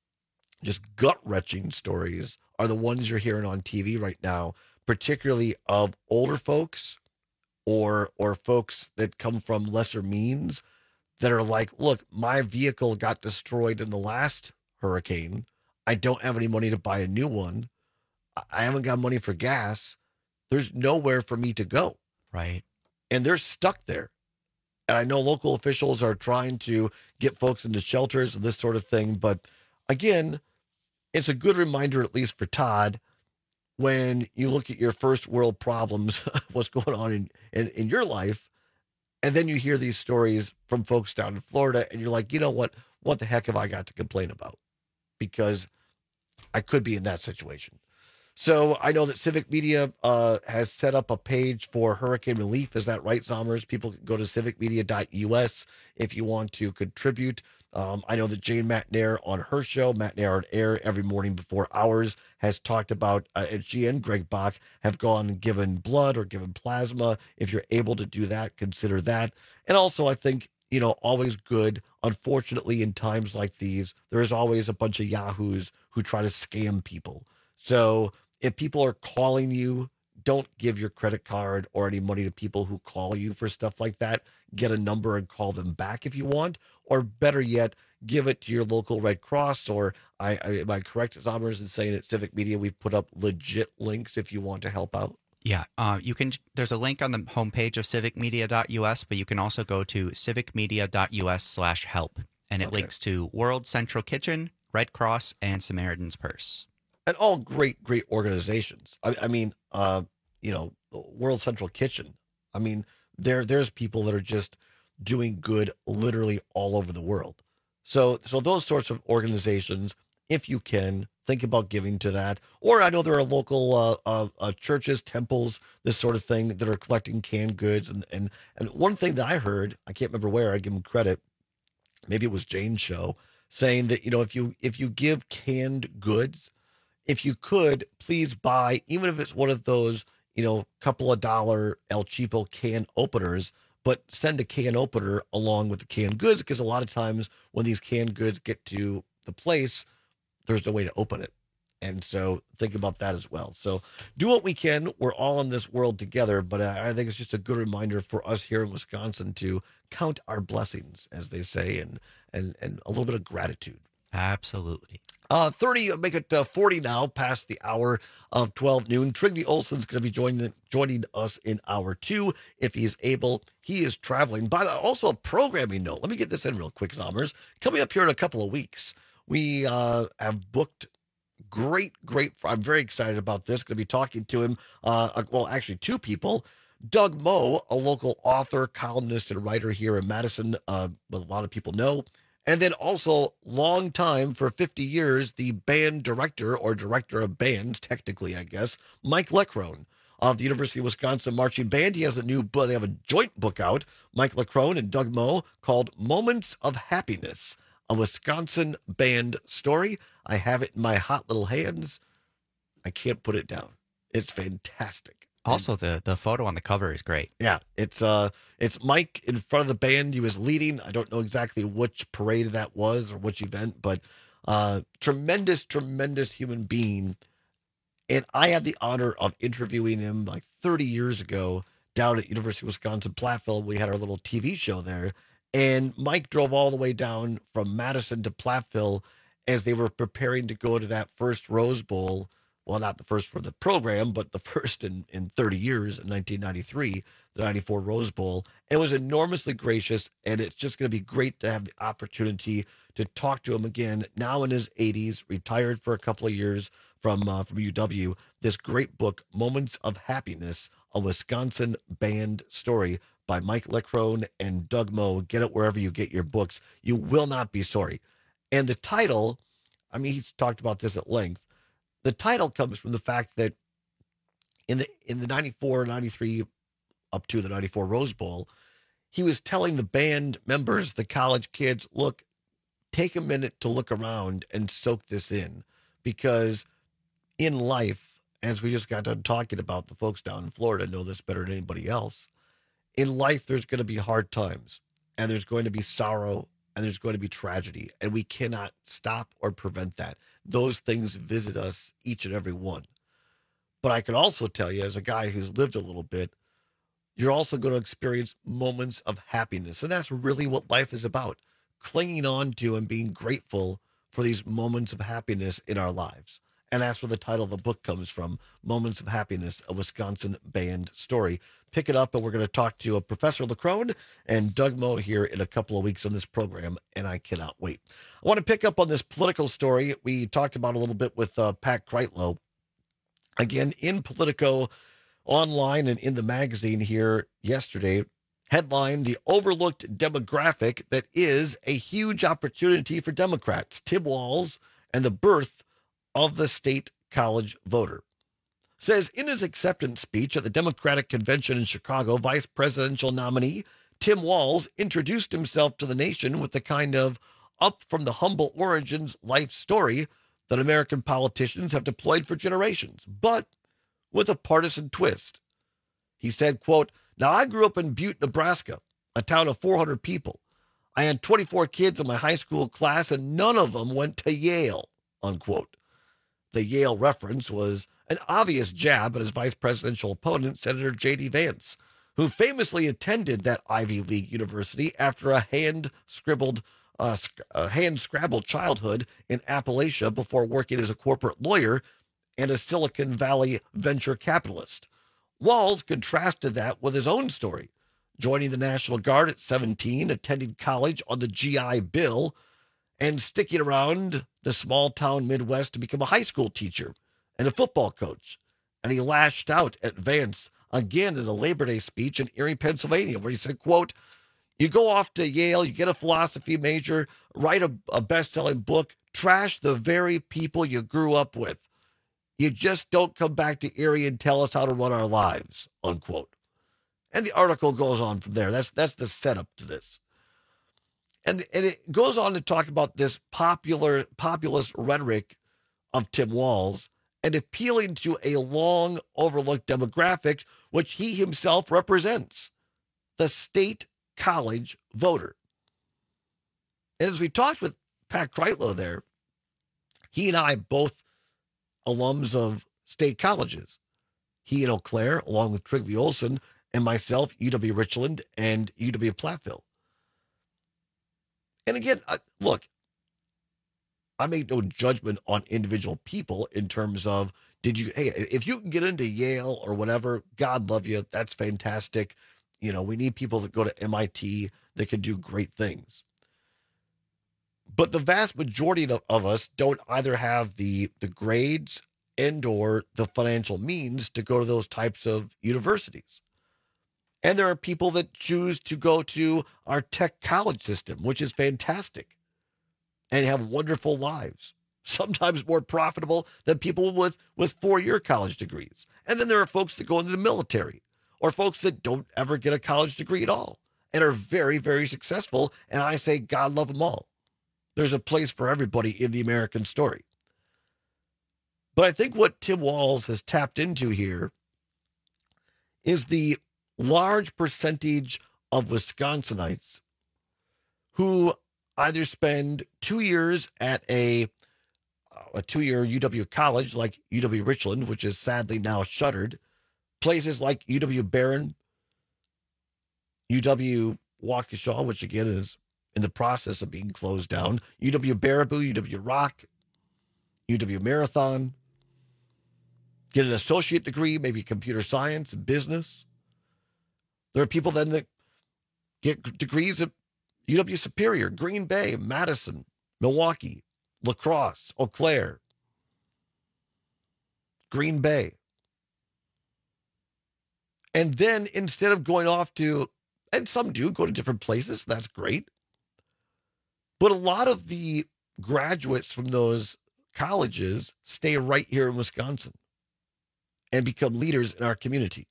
just gut-wrenching stories are the ones you're hearing on T V right now, particularly of older folks or or folks that come from lesser means that are like, look, my vehicle got destroyed in the last hurricane. I don't have any money to buy a new one. I haven't got money for gas. There's nowhere for me to go. Right. And they're stuck there. And I know local officials are trying to get folks into shelters and this sort of thing. But again, it's a good reminder, at least for Todd, when you look at your first world problems, what's going on in, in, in your life, and then you hear these stories from folks down in Florida, and you're like, you know what? What the heck have I got to complain about? Because I could be in that situation. So I know that Civic Media uh, has set up a page for hurricane relief. Is that right, Zommers? People can go to civic media dot U S if you want to contribute. Um, I know that Jane McNair on her show, McNair on Air, every morning before ours, has talked about, uh, and she and Greg Bach have gone and given blood or given plasma. If you're able to do that, consider that. And also, I think, you know, always good. Unfortunately, in times like these, there is always a bunch of yahoos who try to scam people. So if people are calling you, don't give your credit card or any money to people who call you for stuff like that. Get a number and call them back if you want. Or better yet, give it to your local Red Cross. Or I, I am I correct, Zommers, in saying at Civic Media we've put up legit links if you want to help out? Yeah, uh, you can. There's a link on the homepage of civic media dot U S, but you can also go to civic media dot U S slash help, and it Okay. links to World Central Kitchen, Red Cross, and Samaritan's Purse. And all great, great organizations. I, I mean, uh, you know, the World Central Kitchen. I mean, there there's people that are just doing good literally all over the world. So, so those sorts of organizations, if you can, think about giving to that. Or I know there are local uh, uh, uh, churches, temples, this sort of thing that are collecting canned goods. And, and, and one thing that I heard, I can't remember where, I give them credit, maybe it was Jane's show, saying that, you know, if you if you give canned goods, if you could, please buy, even if it's one of those, you know, couple of dollar El Cheapo can openers, but send a can opener along with the canned goods, because a lot of times when these canned goods get to the place, there's no way to open it. And so think about that as well. So do what we can. We're all in this world together, but I think it's just a good reminder for us here in Wisconsin to count our blessings, as they say, and and, and a little bit of gratitude. Absolutely. Uh, thirty, make it uh, forty now, past the hour of twelve noon. Trygve Olsen's going to be joining joining us in hour two if he's able. He is traveling. By the also a programming note, let me get this in real quick, Zommers. Coming up here in a couple of weeks, we uh, have booked great, great. I'm very excited about this. Going to be talking to him. Uh, well, actually, two people. Doug Moe, a local author, columnist, and writer here in Madison, uh, well, a lot of people know. And then also, long time, for fifty years, the band director, or director of bands, technically, I guess, Mike Leckrone of the University of Wisconsin Marching Band. He has a new book. They have a joint book out, Mike Leckrone and Doug Moe, called Moments of Happiness, a Wisconsin band story. I have it in my hot little hands. I can't put it down. It's fantastic. Also, the the photo on the cover is great. Yeah, it's uh, it's Mike in front of the band. He was leading. I don't know exactly which parade that was or which event, but uh, tremendous, tremendous human being. And I had the honor of interviewing him like thirty years ago down at University of Wisconsin Platteville. We had our little T V show there, and Mike drove all the way down from Madison to Platteville as they were preparing to go to that first Rose Bowl. Well, not the first for the program, but the first in, in thirty years, in nineteen ninety-three, the ninety-four Rose Bowl. It was enormously gracious, and it's just going to be great to have the opportunity to talk to him again, now in his eighties, retired for a couple of years from uh, from U W. This great book, Moments of Happiness, a Wisconsin band story by Mike Leckrone and Doug Moe. Get it wherever you get your books. You will not be sorry. And the title, I mean, he's talked about this at length. The title comes from the fact that in the in the ninety-four, ninety-three, up to the ninety-four Rose Bowl, he was telling the band members, the college kids, look, take a minute to look around and soak this in. Because in life, as we just got done talking about, the folks down in Florida know this better than anybody else. In life, there's going to be hard times, and there's going to be sorrow, and there's going to be tragedy, and we cannot stop or prevent that. Those things visit us, each and every one. But I can also tell you, as a guy who's lived a little bit, you're also going to experience moments of happiness. And that's really what life is about, clinging on to and being grateful for these moments of happiness in our lives. And that's where the title of the book comes from, Moments of Happiness, a Wisconsin band story. Pick it up, and we're going to talk to a Professor Leckrone and Doug Moe here in a couple of weeks on this program, and I cannot wait. I want to pick up on this political story we talked about a little bit with uh, Pat Kreitlow. Again, in Politico, online and in the magazine here yesterday, headline, The Overlooked Demographic That Is a Huge Opportunity for Democrats, Tim Walz and the Birth of the State College Voter. Says in his acceptance speech at the Democratic Convention in Chicago, vice presidential nominee Tim Walz introduced himself to the nation with the kind of up from the humble origins life story that American politicians have deployed for generations, but with a partisan twist. He said, quote, now I grew up in Butte, Nebraska, a town of four hundred people. I had twenty-four kids in my high school class, and none of them went to Yale, unquote. The Yale reference was an obvious jab at his vice presidential opponent, Senator J D Vance, who famously attended that Ivy League university after a hand-scribbled, uh, sc- a hand-scrabbled childhood in Appalachia before working as a corporate lawyer and a Silicon Valley venture capitalist. Walz contrasted that with his own story, joining the National Guard at seventeen, attending college on the G I Bill, and sticking around the small-town Midwest to become a high school teacher and a football coach. And he lashed out at Vance again in a Labor Day speech in Erie, Pennsylvania, where he said, quote, you go off to Yale, you get a philosophy major, write a, a best-selling book, trash the very people you grew up with. You just don't come back to Erie and tell us how to run our lives, unquote. And the article goes on from there. That's, that's the setup to this. And, and it goes on to talk about this popular populist rhetoric of Tim Walz and appealing to a long overlooked demographic, which he himself represents, the state college voter. And as we talked with Pat Kreitlow there, he and I both alums of state colleges. He in Eau Claire, along with Trigby Olson, and myself, U W Richland and U W Platteville. And again, I, look, I make no judgment on individual people in terms of, did you, hey, if you can get into Yale or whatever, God love you, that's fantastic. You know, we need people that go to M I T that can do great things. But the vast majority of, of us don't either have the, the grades and or the financial means to go to those types of universities. And there are people that choose to go to our tech college system, which is fantastic, and have wonderful lives, sometimes more profitable than people with, with four-year college degrees. And then there are folks that go into the military, or folks that don't ever get a college degree at all and are very, very successful. And I say, God love them all. There's a place for everybody in the American story. But I think what Tim Walz has tapped into here is the large percentage of Wisconsinites who either spend two years at a, a two-year U W college like U W Richland, which is sadly now shuttered, places like U W Barron, U W Waukesha, which again is in the process of being closed down, U W Baraboo, U W Rock, U W Marathon, get an associate degree, maybe computer science and business. There are people then that get degrees at U W Superior, Green Bay, Madison, Milwaukee, La Crosse, Eau Claire, Green Bay. And then instead of going off to, and some do go to different places, that's great. But a lot of the graduates from those colleges stay right here in Wisconsin and become leaders in our community.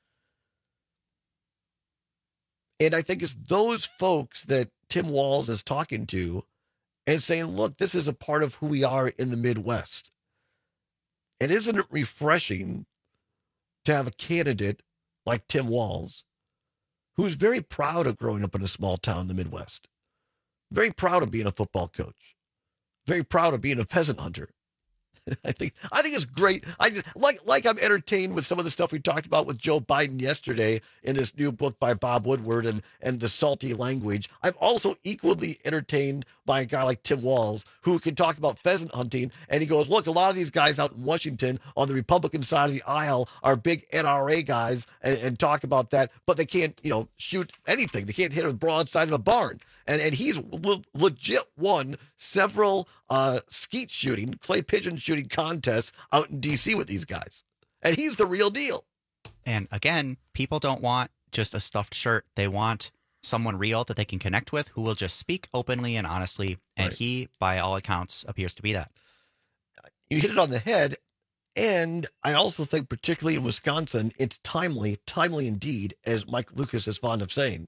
And I think it's those folks that Tim Walz is talking to and saying, look, this is a part of who we are in the Midwest. And isn't it refreshing to have a candidate like Tim Walz, who's very proud of growing up in a small town in the Midwest, very proud of being a football coach, very proud of being a pheasant hunter. I think I think it's great. I just like like I'm entertained with some of the stuff we talked about with Joe Biden yesterday in this new book by Bob Woodward and and the salty language. I'm also equally entertained by a guy like Tim Walz, who can talk about pheasant hunting, and he goes, look, a lot of these guys out in Washington on the Republican side of the aisle are big N R A guys and, and talk about that, but they can't, you know, shoot anything. They can't hit a broadside of a barn. And and he's le- legit won several uh, skeet shooting, clay pigeon shooting contests out in D C with these guys. And he's the real deal. And again, people don't want just a stuffed shirt. They want someone real that they can connect with who will just speak openly and honestly. And right. He, by all accounts, appears to be that. You hit it on the head. And I also think, particularly in Wisconsin, it's timely, timely indeed, as Mike Lucas is fond of saying.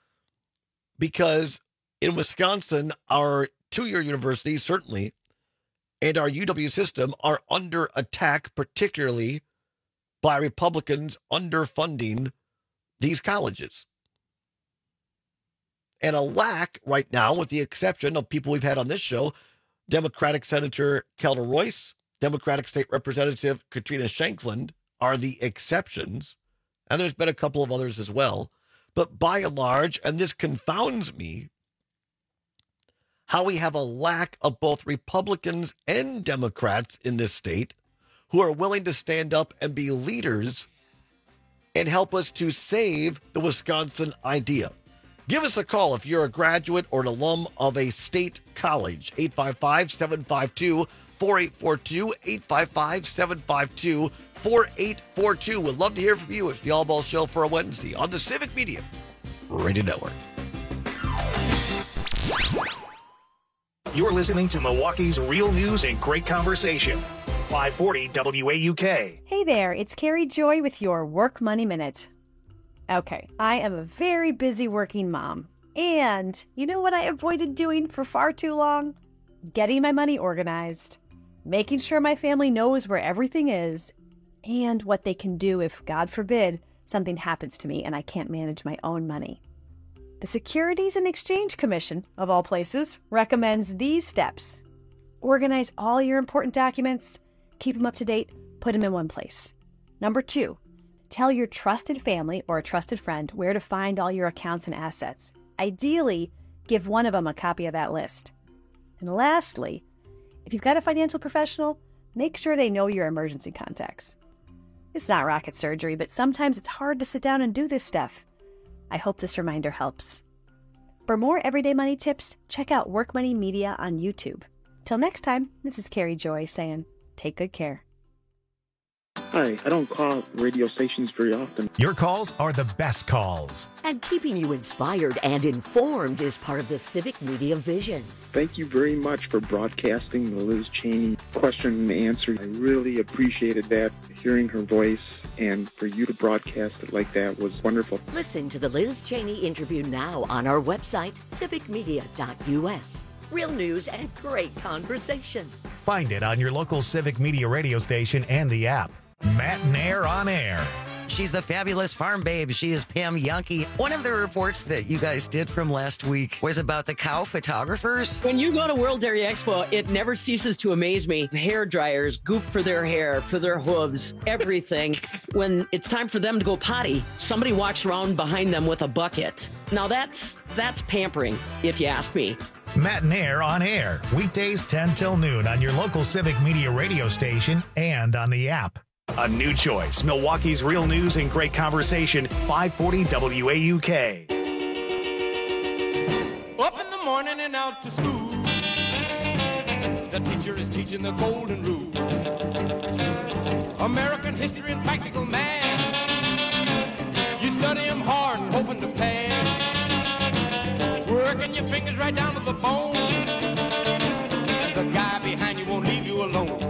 Because in Wisconsin, our two-year universities, certainly, and our U W system are under attack, particularly by Republicans underfunding these colleges. And a lack right now, with the exception of people we've had on this show, Democratic Senator Kelda Royce, Democratic State Representative Katrina Shankland are the exceptions. And there's been a couple of others as well. But by and large, and this confounds me, how we have a lack of both Republicans and Democrats in this state who are willing to stand up and be leaders and help us to save the Wisconsin idea. Give us a call if you're a graduate or an alum of a state college. eight five five, seven five two, four eight four two, eight five five, seven five two, four eight four two. We'd love to hear from you. It's the All Ball Show for a Wednesday on the Civic Media Radio Network. You're listening to Milwaukee's Real News and Great Conversation. five forty W A U K. Hey there, it's Carrie Joy with your Work Money Minute. Okay, I am a very busy working mom. And you know what I avoided doing for far too long? Getting my money organized, making sure my family knows where everything is, and what they can do if, God forbid, something happens to me and I can't manage my own money. The Securities and Exchange Commission, of all places, recommends these steps. Organize all your important documents, keep them up to date, put them in one place. Number two, tell your trusted family or a trusted friend where to find all your accounts and assets. Ideally, give one of them a copy of that list. And lastly, if you've got a financial professional, make sure they know your emergency contacts. It's not rocket surgery, but sometimes it's hard to sit down and do this stuff. I hope this reminder helps. For more everyday money tips, check out Work Money Media on YouTube. Till next time, this is Carrie Joy saying, take good care. Hi, I don't call radio stations very often. Your calls are the best calls. And keeping you inspired and informed is part of the Civic Media vision. Thank you very much for broadcasting the Liz Cheney question and answer. I really appreciated that, hearing her voice, and for you to broadcast it like that was wonderful. Listen to the Liz Cheney interview now on our website, civic media dot u s. Real news and great conversation. Find it on your local Civic Media radio station and the app. Matt Nair on air. She's the fabulous farm babe. She is Pam Yankee. One of the reports that you guys did from last week was about the cow photographers. When you go to World Dairy Expo, it never ceases to amaze me. Hair dryers, goop for their hair, for their hooves, everything. When it's time for them to go potty, somebody walks around behind them with a bucket. Now that's that's pampering, if you ask me. Matt Nair on air. Weekdays ten till noon on your local Civic Media radio station and on the app. A new choice. Milwaukee's real news and great conversation. five forty W A U K. Up in the morning and out to school. The teacher is teaching the golden rule. American history and practical math. You study them hard and hoping to pass. Working your fingers right down to the bone. And the guy behind you won't leave you alone.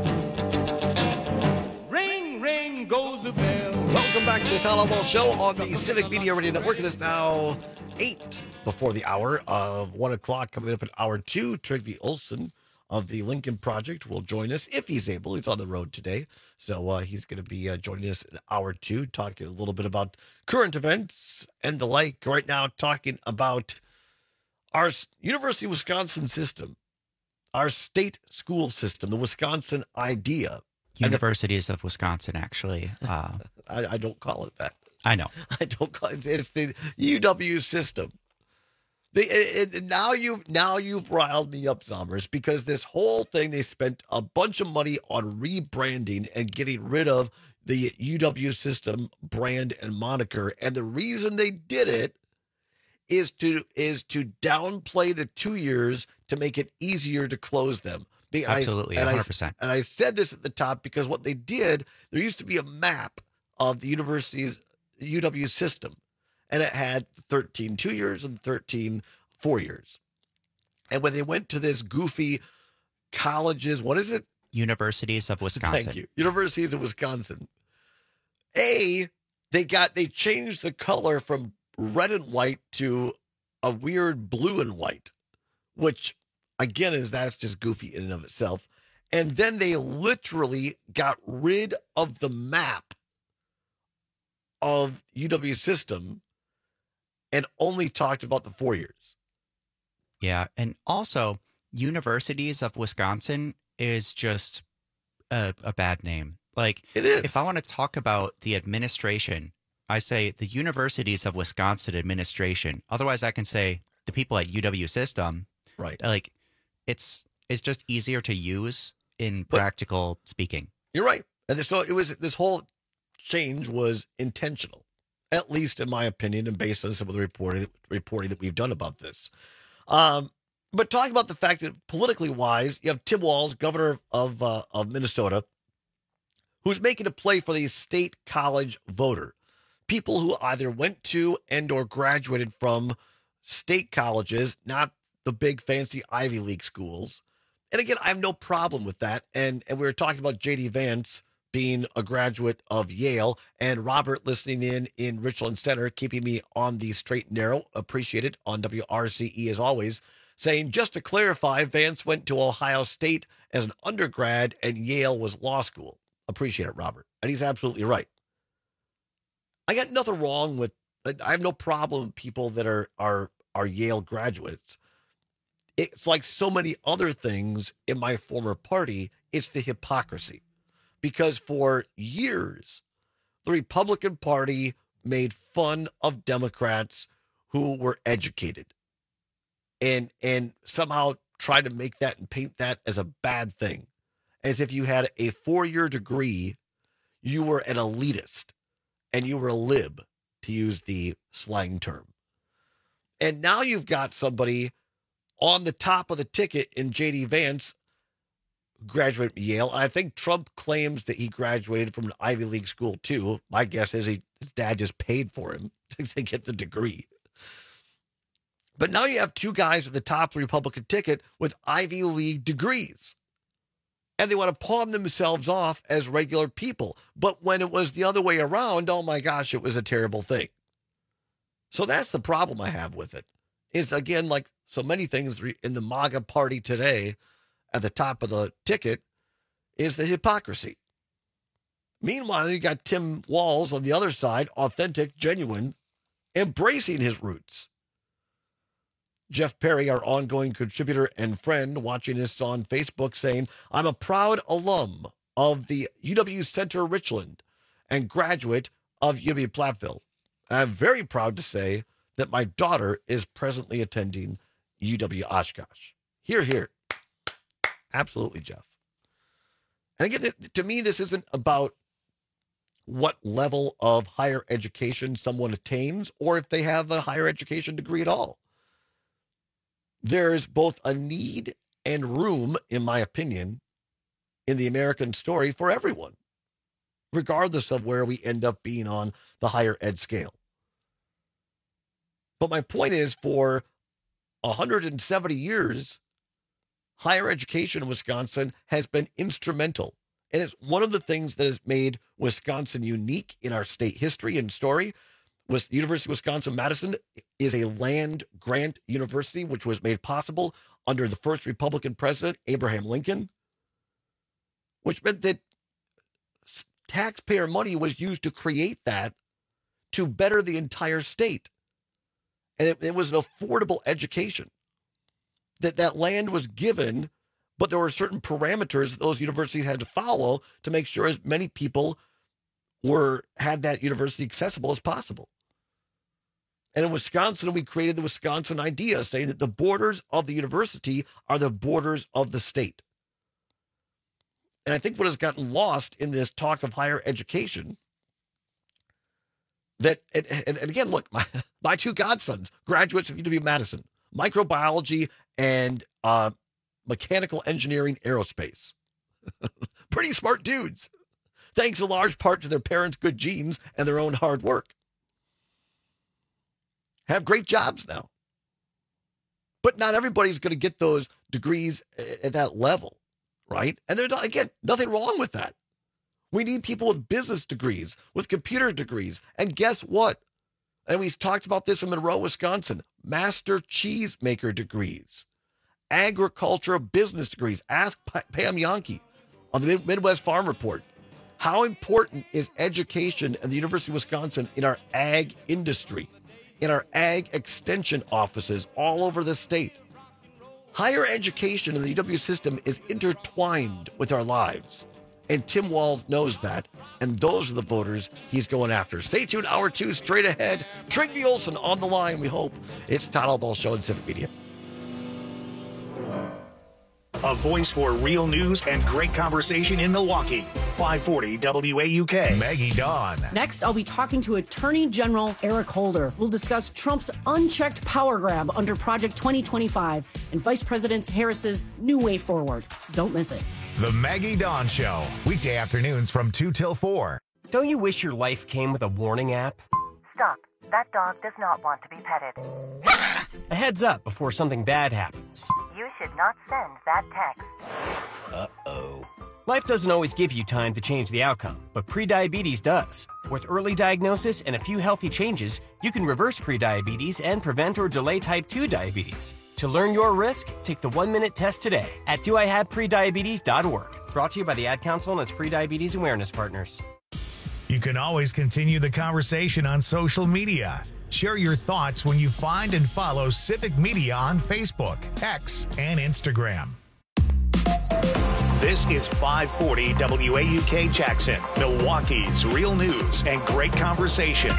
Goes the bell. Welcome back to the Tom Ball Show on the Civic Media Radio Network. It is now eight before the hour of one o'clock. Coming up at hour two, Trygve Olsen of the Lincoln Project will join us if he's able. He's on the road today, so uh, he's going to be uh, joining us at hour two, talking a little bit about current events and the like. Right now, talking about our University of Wisconsin system, our state school system, the Wisconsin idea. Universities of Wisconsin, actually. Uh, I, I don't call it that. I know. I don't call it. It's the U W system. The, it, it, now you've now you've riled me up, Zommers, because this whole thing, they spent a bunch of money on rebranding and getting rid of the U W system brand and moniker, and the reason they did it is to is to downplay the two years to make it easier to close them. Absolutely, I, one hundred percent. And I, and I said this at the top because what they did, there used to be a map of the university's U W system, and it had thirteen two years and thirteen four years. And when they went to this goofy colleges, what is it? Universities of Wisconsin. Thank you. Universities of Wisconsin. A, they got they changed the color from red and white to a weird blue and white, which again, is that's just goofy in and of itself. And then they literally got rid of the map of U W system and only talked about the four years. Yeah. And also, Universities of Wisconsin is just a, a bad name. Like, it is. If I want to talk about the administration, I say the Universities of Wisconsin administration. Otherwise, I can say the people at U W system. Right. Like, it's it's just easier to use in practical but, speaking. You're right. And so it was, this whole change was intentional, at least in my opinion, and based on some of the reporting reporting that we've done about this. Um, but talking about the fact that politically wise, you have Tim Walz, governor of uh, of Minnesota, who's making a play for the state college voter, people who either went to and or graduated from state colleges, not the big fancy Ivy League schools. And again, I have no problem with that. And and we were talking about J D Vance being a graduate of Yale, and Robert listening in in Richland Center, keeping me on the straight and narrow. Appreciate it on W R C E as always. Saying, just to clarify, Vance went to Ohio State as an undergrad and Yale was law school. Appreciate it, Robert. And he's absolutely right. I got nothing wrong with, I have no problem with people that are, are, are Yale graduates. It's like so many other things in my former party, it's the hypocrisy. Because for years, the Republican Party made fun of Democrats who were educated. And and somehow try to make that and paint that as a bad thing. As if you had a four-year degree, you were an elitist and you were a lib, to use the slang term. And now you've got somebody on the top of the ticket in J D Vance, graduate from Yale. I think Trump claims that he graduated from an Ivy League school too. My guess is he, his dad just paid for him to get the degree. But now you have two guys at the top of the Republican ticket with Ivy League degrees. And they want to palm themselves off as regular people. But when it was the other way around, oh my gosh, it was a terrible thing. So that's the problem I have with it. Is again, like so many things in the MAGA party today, at the top of the ticket, is the hypocrisy. Meanwhile, you got Tim Walz on the other side, authentic, genuine, embracing his roots. Jeff Perry, our ongoing contributor and friend, watching this on Facebook, saying, I'm a proud alum of the U W Center Richland and graduate of U W Platteville. I'm very proud to say that my daughter is presently attending U W Oshkosh. Hear, hear. Absolutely, Jeff. And again, to me, this isn't about what level of higher education someone attains or if they have a higher education degree at all. There's both a need and room, in my opinion, in the American story for everyone, regardless of where we end up being on the higher ed scale. But my point is, for one hundred seventy years, higher education in Wisconsin has been instrumental. And it's one of the things that has made Wisconsin unique in our state history and story. Was University of Wisconsin-Madison is a land grant university, which was made possible under the first Republican president, Abraham Lincoln, which meant that taxpayer money was used to create that to better the entire state. And it, it was an affordable education. That that land was given, but there were certain parameters that those universities had to follow to make sure as many people were had that university accessible as possible. And in Wisconsin, we created the Wisconsin idea, saying that the borders of the university are the borders of the state. And I think what has gotten lost in this talk of higher education, that, and, and again, look, my, my two godsons, graduates of U W-Madison, microbiology and uh, mechanical engineering aerospace. Pretty smart dudes, thanks in large part to their parents' good genes and their own hard work. Have great jobs now. But not everybody's going to get those degrees at that level, right? And there's, again, nothing wrong with that. We need people with business degrees, with computer degrees. And guess what? And we talked about this in Monroe, Wisconsin. Master cheesemaker degrees. Agriculture business degrees. Ask Pam Yankee on the Midwest Farm Report. How important is education at the University of Wisconsin in our ag industry? In our ag extension offices all over the state. Higher education in the U W system is intertwined with our lives. And Tim Walz knows that. And those are the voters he's going after. Stay tuned, hour two, straight ahead. Trygve Olsen on the line, we hope. It's Todd Albaugh Show in Civic Media. A voice for real news and great conversation in Milwaukee. five forty W A U K. Maggie Dawn. Next, I'll be talking to Attorney General Eric Holder. We'll discuss Trump's unchecked power grab under Project twenty twenty-five and Vice President Harris's new way forward. Don't miss it. The Maggie Dawn Show. Weekday afternoons from two till four. Don't you wish your life came with a warning app? Stop. That dog does not want to be petted. A heads up before something bad happens. You should not send that text. Uh-oh. Life doesn't always give you time to change the outcome, but prediabetes does. With early diagnosis and a few healthy changes, you can reverse prediabetes and prevent or delay type two diabetes. To learn your risk, take the one-minute test today at do I have prediabetes dot org. Brought to you by the Ad Council and its prediabetes awareness partners. You can always continue the conversation on social media. Share your thoughts when you find and follow Civic Media on Facebook, X, and Instagram. This is five forty W A U K Jackson, Milwaukee's real news and great conversation.